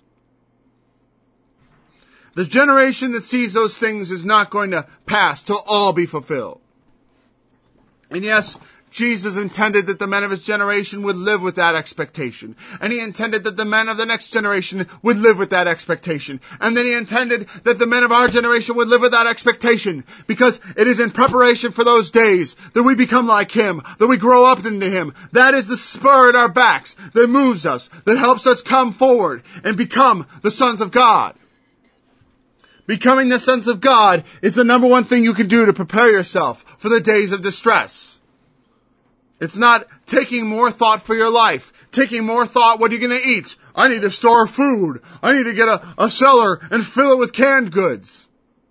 the generation that sees those things is not going to pass till all be fulfilled. And yes, Jesus intended that the men of his generation would live with that expectation. And he intended that the men of the next generation would live with that expectation. And then he intended that the men of our generation would live with that expectation. Because it is in preparation for those days that we become like him, that we grow up into him. That is the spur at our backs that moves us, that helps us come forward and become the sons of God. Becoming the sons of God is the number one thing you can do to prepare yourself for the days of distress. It's not taking more thought for your life. Taking more thought, what are you going to eat? I need to store food. I need to get a, a cellar and fill it with canned goods.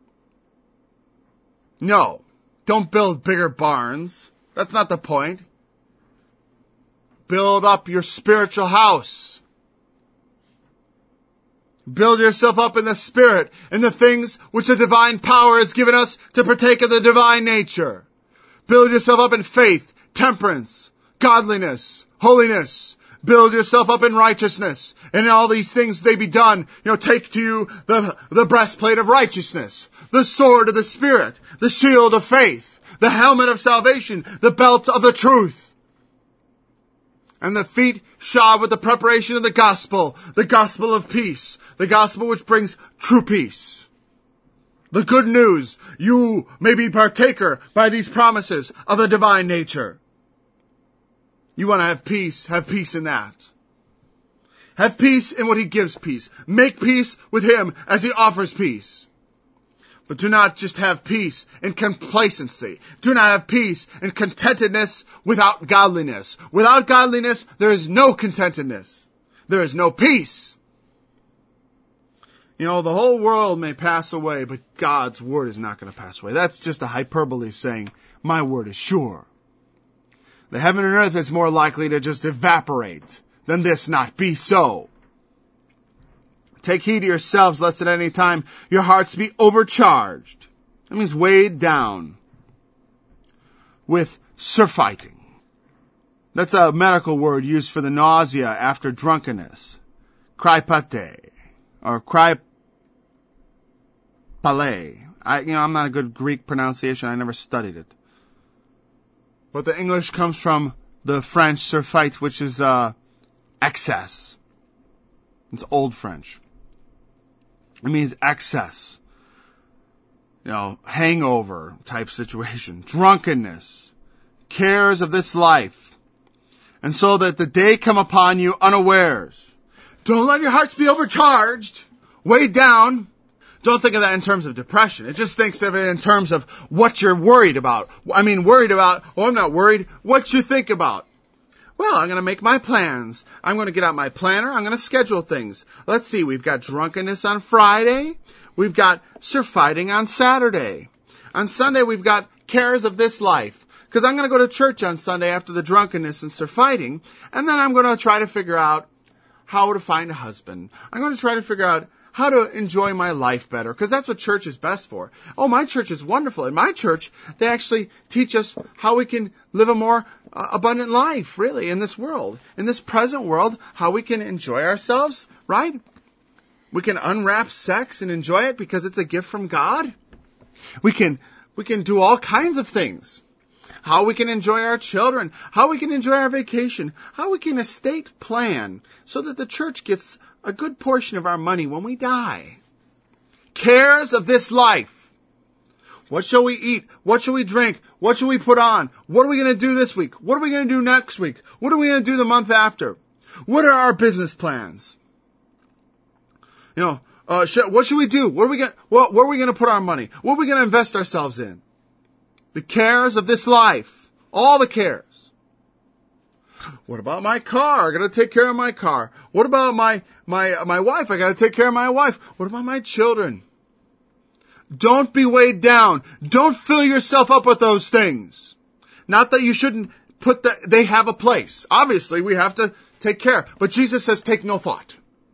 No. Don't build bigger barns. That's not the point. Build up your spiritual house. Build yourself up in the Spirit, in the things which the divine power has given us to partake of the divine nature. Build yourself up in faith, temperance, godliness, holiness. Build yourself up in righteousness. And in all these things they be done. You know, take to you the, the breastplate of righteousness, the sword of the Spirit, the shield of faith, the helmet of salvation, the belt of the truth. And the feet shod with the preparation of the gospel, the gospel of peace, the gospel which brings true peace. The good news, you may be partaker by these promises of the divine nature. You want to have peace, have peace in that. Have peace in what he gives peace. Make peace with him as he offers peace. But do not just have peace in complacency. Do not have peace in contentedness without godliness. Without godliness, there is no contentedness. There is no peace. You know, the whole world may pass away, but God's word is not going to pass away. That's just a hyperbole saying, my word is sure. The heaven and earth is more likely to just evaporate than this not be so. Take heed to yourselves, lest at any time your hearts be overcharged. That means weighed down with surfeiting. That's a medical word used for the nausea after drunkenness. Krypate, or krypale. I, you know, I'm not a good Greek pronunciation. I never studied it. But the English comes from the French surfeit, which is uh, excess. It's Old French. It means excess, you know, hangover type situation, drunkenness, cares of this life. And so that the day come upon you unawares. Don't let your hearts be overcharged, weighed down. Don't think of that in terms of depression. It just thinks of it in terms of what you're worried about. I mean, worried about, oh, I'm not worried. What you think about. Well, I'm going to make my plans. I'm going to get out my planner. I'm going to schedule things. Let's see. We've got drunkenness on Friday. We've got surfeiting on Saturday. On Sunday, we've got cares of this life. Because I'm going to go to church on Sunday after the drunkenness and surfeiting. And then I'm going to try to figure out how to find a husband. I'm going to try to figure out how to enjoy my life better, because that's what church is best for. Oh, my church is wonderful. In my church, they actually teach us how we can live a more uh, abundant life, really, in this world. In this present world, how we can enjoy ourselves, right? We can unwrap sex and enjoy it because it's a gift from God. We can, we can do all kinds of things. How we can enjoy our children, how we can enjoy our vacation, how we can estate plan so that the church gets a good portion of our money when we die. Cares of this life. What shall we eat? What shall we drink? What shall we put on? What are we going to do this week? What are we going to do next week? What are we going to do the month after? What are our business plans? You know, uh, sh- what should we do? What are we going? What, where are we going to put our money? What are we going to invest ourselves in? The cares of this life. All the cares. What about my car? I gotta take care of my car. What about my, my, my wife? I gotta take care of my wife. What about my children? Don't be weighed down. Don't fill yourself up with those things. Not that you shouldn't put that, they have a place. Obviously, we have to take care. But Jesus says, take no thought.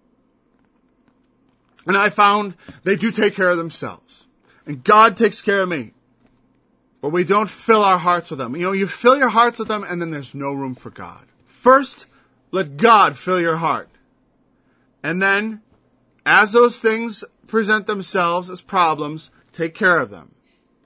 And I found they do take care of themselves. And God takes care of me. But we don't fill our hearts with them. You know, you fill your hearts with them and then there's no room for God. First, let God fill your heart. And then, as those things present themselves as problems, take care of them.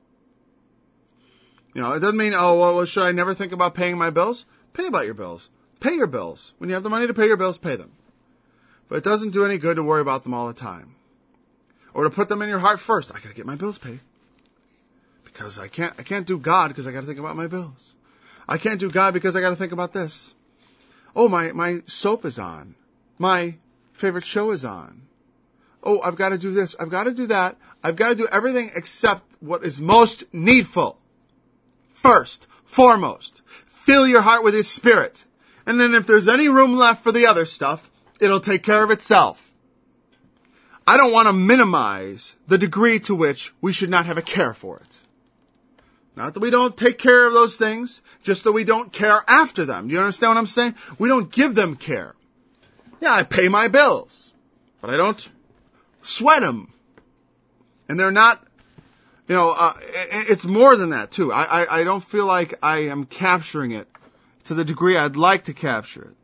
You know, it doesn't mean, oh, well, should I never think about paying my bills? Pay about your bills. Pay your bills. When you have the money to pay your bills, pay them. But it doesn't do any good to worry about them all the time. Or to put them in your heart first. I gotta get my bills paid. Because I can't, I can't do God because I gotta think about my bills. I can't do God because I gotta think about this. Oh, my, my soap is on. My favorite show is on. Oh, I've got to do this. I've got to do that. I've got to do everything except what is most needful. First, foremost, fill your heart with His Spirit. And then if there's any room left for the other stuff, it'll take care of itself. I don't want to minimize the degree to which we should not have a care for it. Not that we don't take care of those things, just that we don't care after them. Do you understand what I'm saying? We don't give them care. Yeah, I pay my bills, but I don't sweat them. And they're not, you know, uh, it's more than that too. I, I, I don't feel like I am capturing it to the degree I'd like to capture it.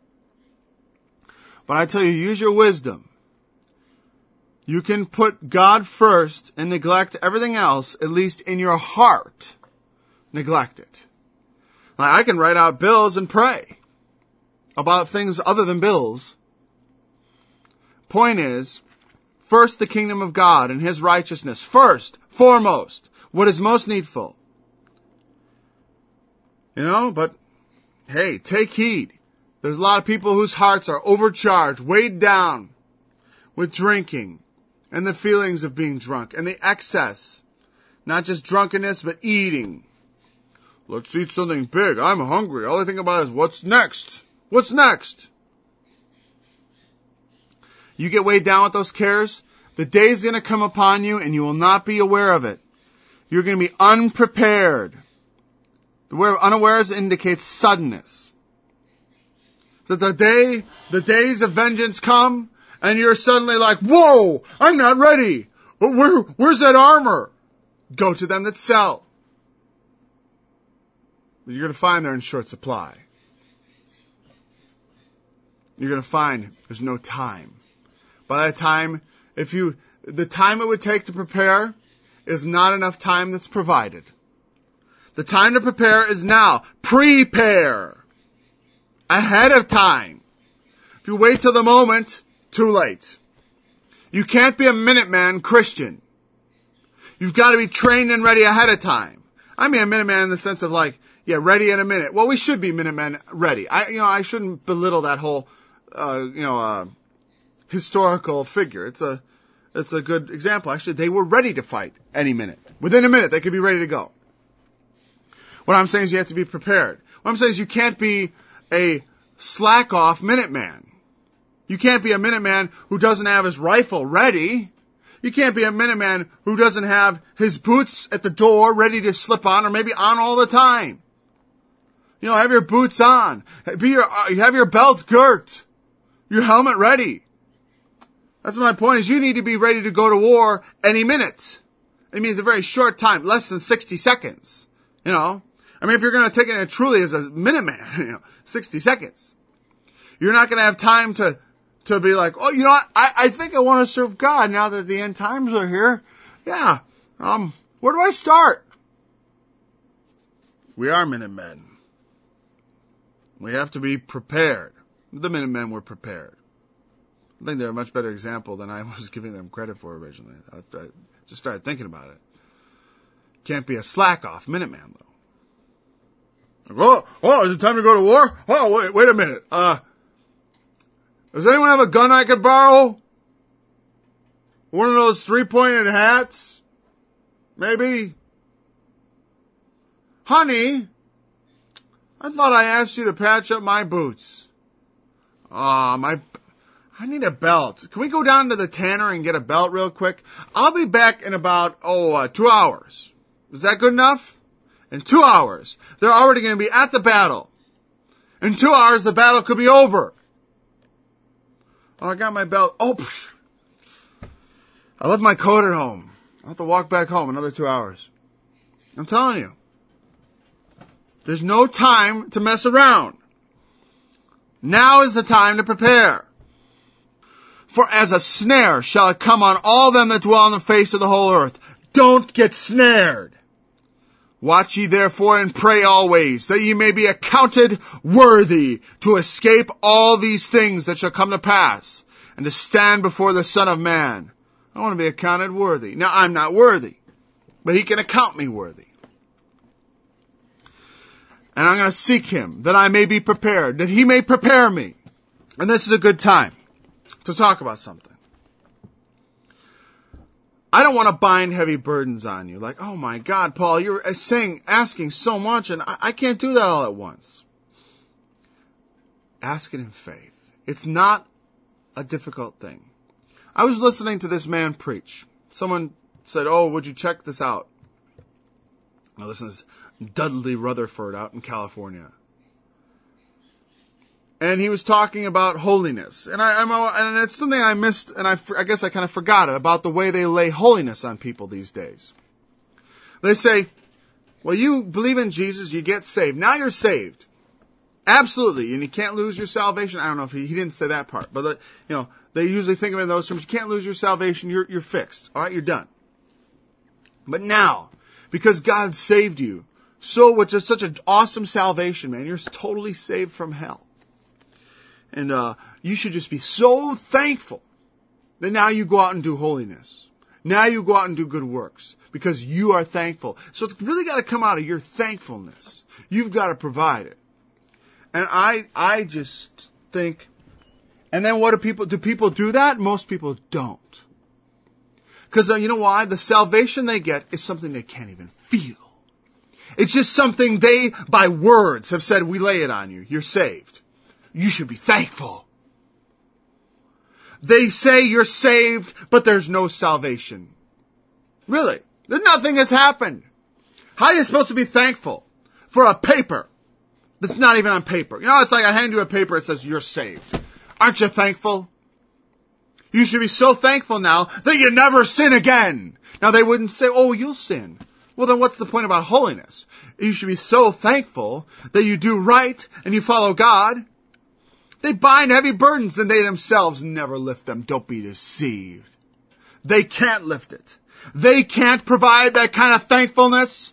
But I tell you, use your wisdom. You can put God first and neglect everything else, at least in your heart. Neglect it. Now, I can write out bills and pray about things other than bills. Point is, first the kingdom of God and His righteousness. First, foremost, what is most needful. You know, but hey, take heed. There's a lot of people whose hearts are overcharged, weighed down with drinking and the feelings of being drunk and the excess. Not just drunkenness, but eating. Let's eat something big. I'm hungry. All I think about is what's next? What's next? You get weighed down with those cares, the day's going to come upon you and you will not be aware of it. You're going to be unprepared. The word unawares indicates suddenness. That the day, the days of vengeance come and you're suddenly like, whoa, I'm not ready. Where, where's that armor? Go to them that sell. But you're going to find they're in short supply. You're going to find there's no time. By that time, if you, the time it would take to prepare is not enough time that's provided. The time to prepare is now. Prepare. Ahead of time. If you wait till the moment, too late. You can't be a Minuteman Christian. You've got to be trained and ready ahead of time. I mean a Minuteman in the sense of like, yeah, ready in a minute. Well, we should be Minutemen ready. I, you know, I shouldn't belittle that whole, uh, you know, uh, historical figure. It's a, it's a good example. Actually, they were ready to fight any minute. Within a minute, they could be ready to go. What I'm saying is you have to be prepared. What I'm saying is you can't be a slack-off Minuteman. You can't be a Minuteman who doesn't have his rifle ready. You can't be a Minuteman who doesn't have his boots at the door ready to slip on or maybe on all the time. You know, have your boots on. Be your, have your belt girt. Your helmet ready. That's my point is you need to be ready to go to war any minute. It means a very short time, less than sixty seconds. You know, I mean, if you're going to take it truly as a Minuteman, you know, sixty seconds. You're not going to have time to, to be like, oh, you know what? I, I think I want to serve God now that the end times are here. Yeah. Um, where do I start? We are Minutemen. We have to be prepared. The Minutemen were prepared. I think they're a much better example than I was giving them credit for originally. I, I just started thinking about it. Can't be a slack-off Minuteman, though. Oh, oh, is it time to go to war? Oh, wait, wait a minute. Uh, does anyone have a gun I could borrow? One of those three-pointed hats? Maybe? Honey, I thought I asked you to patch up my boots. Ah, uh, my, I need a belt. Can we go down to the tanner and get a belt real quick? I'll be back in about, oh, uh, two hours. Is that good enough? In two hours. They're already going to be at the battle. In two hours, the battle could be over. Oh, I got my belt. Oh, phew. I left my coat at home. I'll have to walk back home another two hours. I'm telling you. There's no time to mess around. Now is the time to prepare. For as a snare shall it come on all them that dwell on the face of the whole earth. Don't get snared. Watch ye therefore and pray always, that ye may be accounted worthy to escape all these things that shall come to pass, and to stand before the Son of Man. I want to be accounted worthy. Now, I'm not worthy, but he can account me worthy. And I'm going to seek him, that I may be prepared, that he may prepare me. And this is a good time to talk about something. I don't want to bind heavy burdens on you. Like, oh my God, Paul, you're saying, asking so much, and I, I can't do that all at once. Ask it in faith. It's not a difficult thing. I was listening to this man preach. Someone said, oh, would you check this out? Now listen to this. Dudley Rutherford out in California. And he was talking about holiness. And I, I'm, and it's something I missed, and I, I guess I kind of forgot it, about the way they lay holiness on people these days. They say, well, you believe in Jesus, you get saved. Now you're saved. Absolutely. And you can't lose your salvation. I don't know if he, he didn't say that part, but, you know, they usually think of it in those terms. You can't lose your salvation. You're, you're fixed. All right, you're done. But now, because God saved you, so which is such an awesome salvation, man, you're totally saved from hell. And uh, you should just be so thankful that now you go out and do holiness. Now you go out and do good works because you are thankful. So it's really got to come out of your thankfulness. You've got to provide it. And I, I just think, and then what do people, do people do that? Most people don't. Because uh, you know why? The salvation they get is something they can't even feel. It's just something they, by words, have said, we lay it on you. You're saved. You should be thankful. They say you're saved, but there's no salvation. Really? Nothing has happened. How are you supposed to be thankful for a paper that's not even on paper? You know, it's like I hand you a paper that says you're saved. Aren't you thankful? You should be so thankful now that you never sin again. Now they wouldn't say, oh, you'll sin. Well, then what's the point about holiness? You should be so thankful that you do right and you follow God. They bind heavy burdens and they themselves never lift them. Don't be deceived. They can't lift it. They can't provide that kind of thankfulness.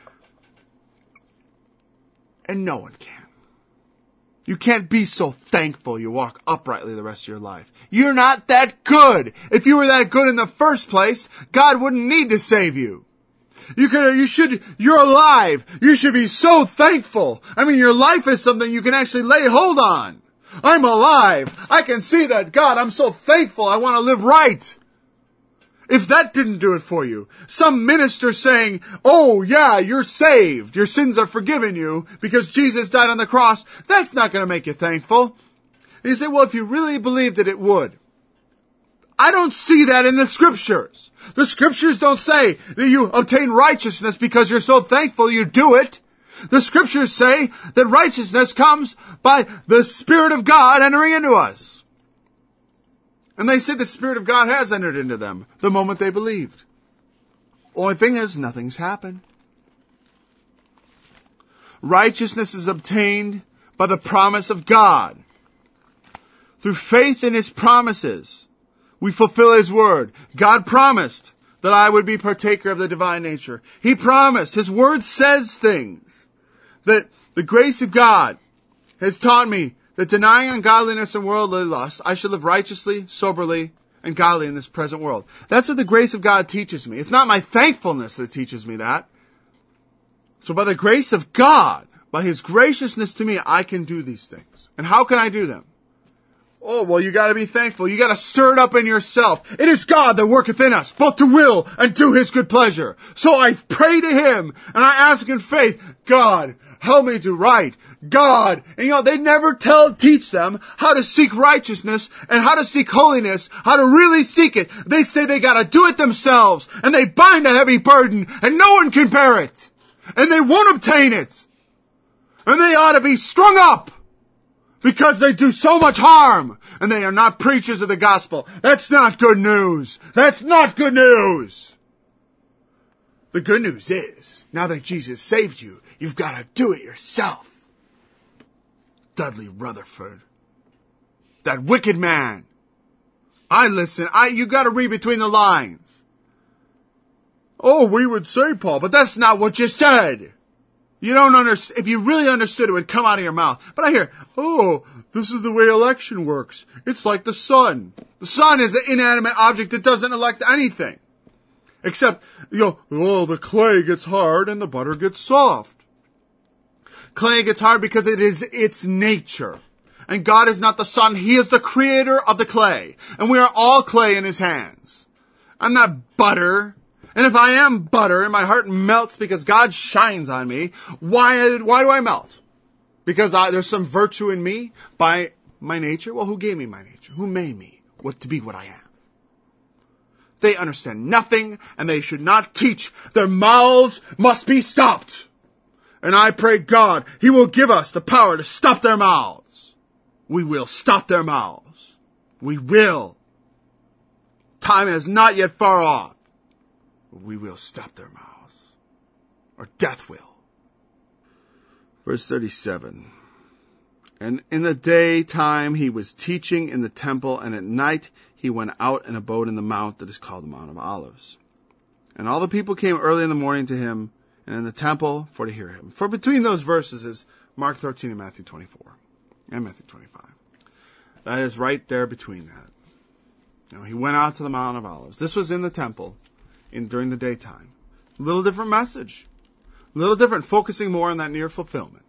And no one can. You can't be so thankful you walk uprightly the rest of your life. You're not that good. If you were that good in the first place, God wouldn't need to save you. You could, you should, you're alive. You should be so thankful. I mean, your life is something you can actually lay hold on. I'm alive. I can see that. God, I'm so thankful. I want to live right. If that didn't do it for you, some minister saying, oh yeah, you're saved. Your sins are forgiven you because Jesus died on the cross. That's not going to make you thankful. And you say, well, if you really believed it, it would. I don't see that in the scriptures. The scriptures don't say that you obtain righteousness because you're so thankful you do it. The scriptures say that righteousness comes by the Spirit of God entering into us. And they say the Spirit of God has entered into them the moment they believed. Only thing is, nothing's happened. Righteousness is obtained by the promise of God. Through faith in His promises, we fulfill His word. God promised that I would be partaker of the divine nature. He promised. His word says things. That the grace of God has taught me that denying ungodliness and worldly lust, I should live righteously, soberly, and godly in this present world. That's what the grace of God teaches me. It's not my thankfulness that teaches me that. So by the grace of God, by His graciousness to me, I can do these things. And how can I do them? Oh, well, you gotta be thankful. You gotta stir it up in yourself. It is God that worketh in us, both to will and do His good pleasure. So I pray to Him, and I ask in faith, God, help me do right. God, and you know, they never tell, teach them how to seek righteousness and how to seek holiness, how to really seek it. They say they gotta do it themselves, and they bind a heavy burden, and no one can bear it. And they won't obtain it. And they ought to be strung up. Because they do so much harm, and they are not preachers of the gospel. That's not good news. That's not good news. The good news is, now that Jesus saved you, you've got to do it yourself. Dudley Rutherford. That wicked man. I listen, I, you got to read between the lines. Oh, we would say, Paul, but that's not what you said. You don't understand. If you really understood, it would come out of your mouth. But I hear, oh, this is the way election works. It's like the sun. The sun is an inanimate object that doesn't elect anything. Except, you know, oh, the clay gets hard and the butter gets soft. Clay gets hard because it is its nature. And God is not the sun. He is the creator of the clay. And we are all clay in His hands. I'm not butter. And if I am butter and my heart melts because God shines on me, why, why do I melt? Because I, there's some virtue in me by my nature? Well, who gave me my nature? Who made me what to be what I am? They understand nothing, and they should not teach. Their mouths must be stopped. And I pray God, He will give us the power to stop their mouths. We will stop their mouths. We will. Time is not yet far off. We will stop their mouths, or death will. Verse thirty-seven. And in the daytime he was teaching in the temple, and at night he went out and abode in the mount that is called the Mount of Olives. And all the people came early in the morning to him, and in the temple for to hear him. For between those verses is Mark thirteen and Matthew twenty-four, and Matthew twenty-five. That is right there between that. You know, he went out to the Mount of Olives. This was in the temple. In during the daytime. A little different message. A little different, focusing more on that near fulfillment.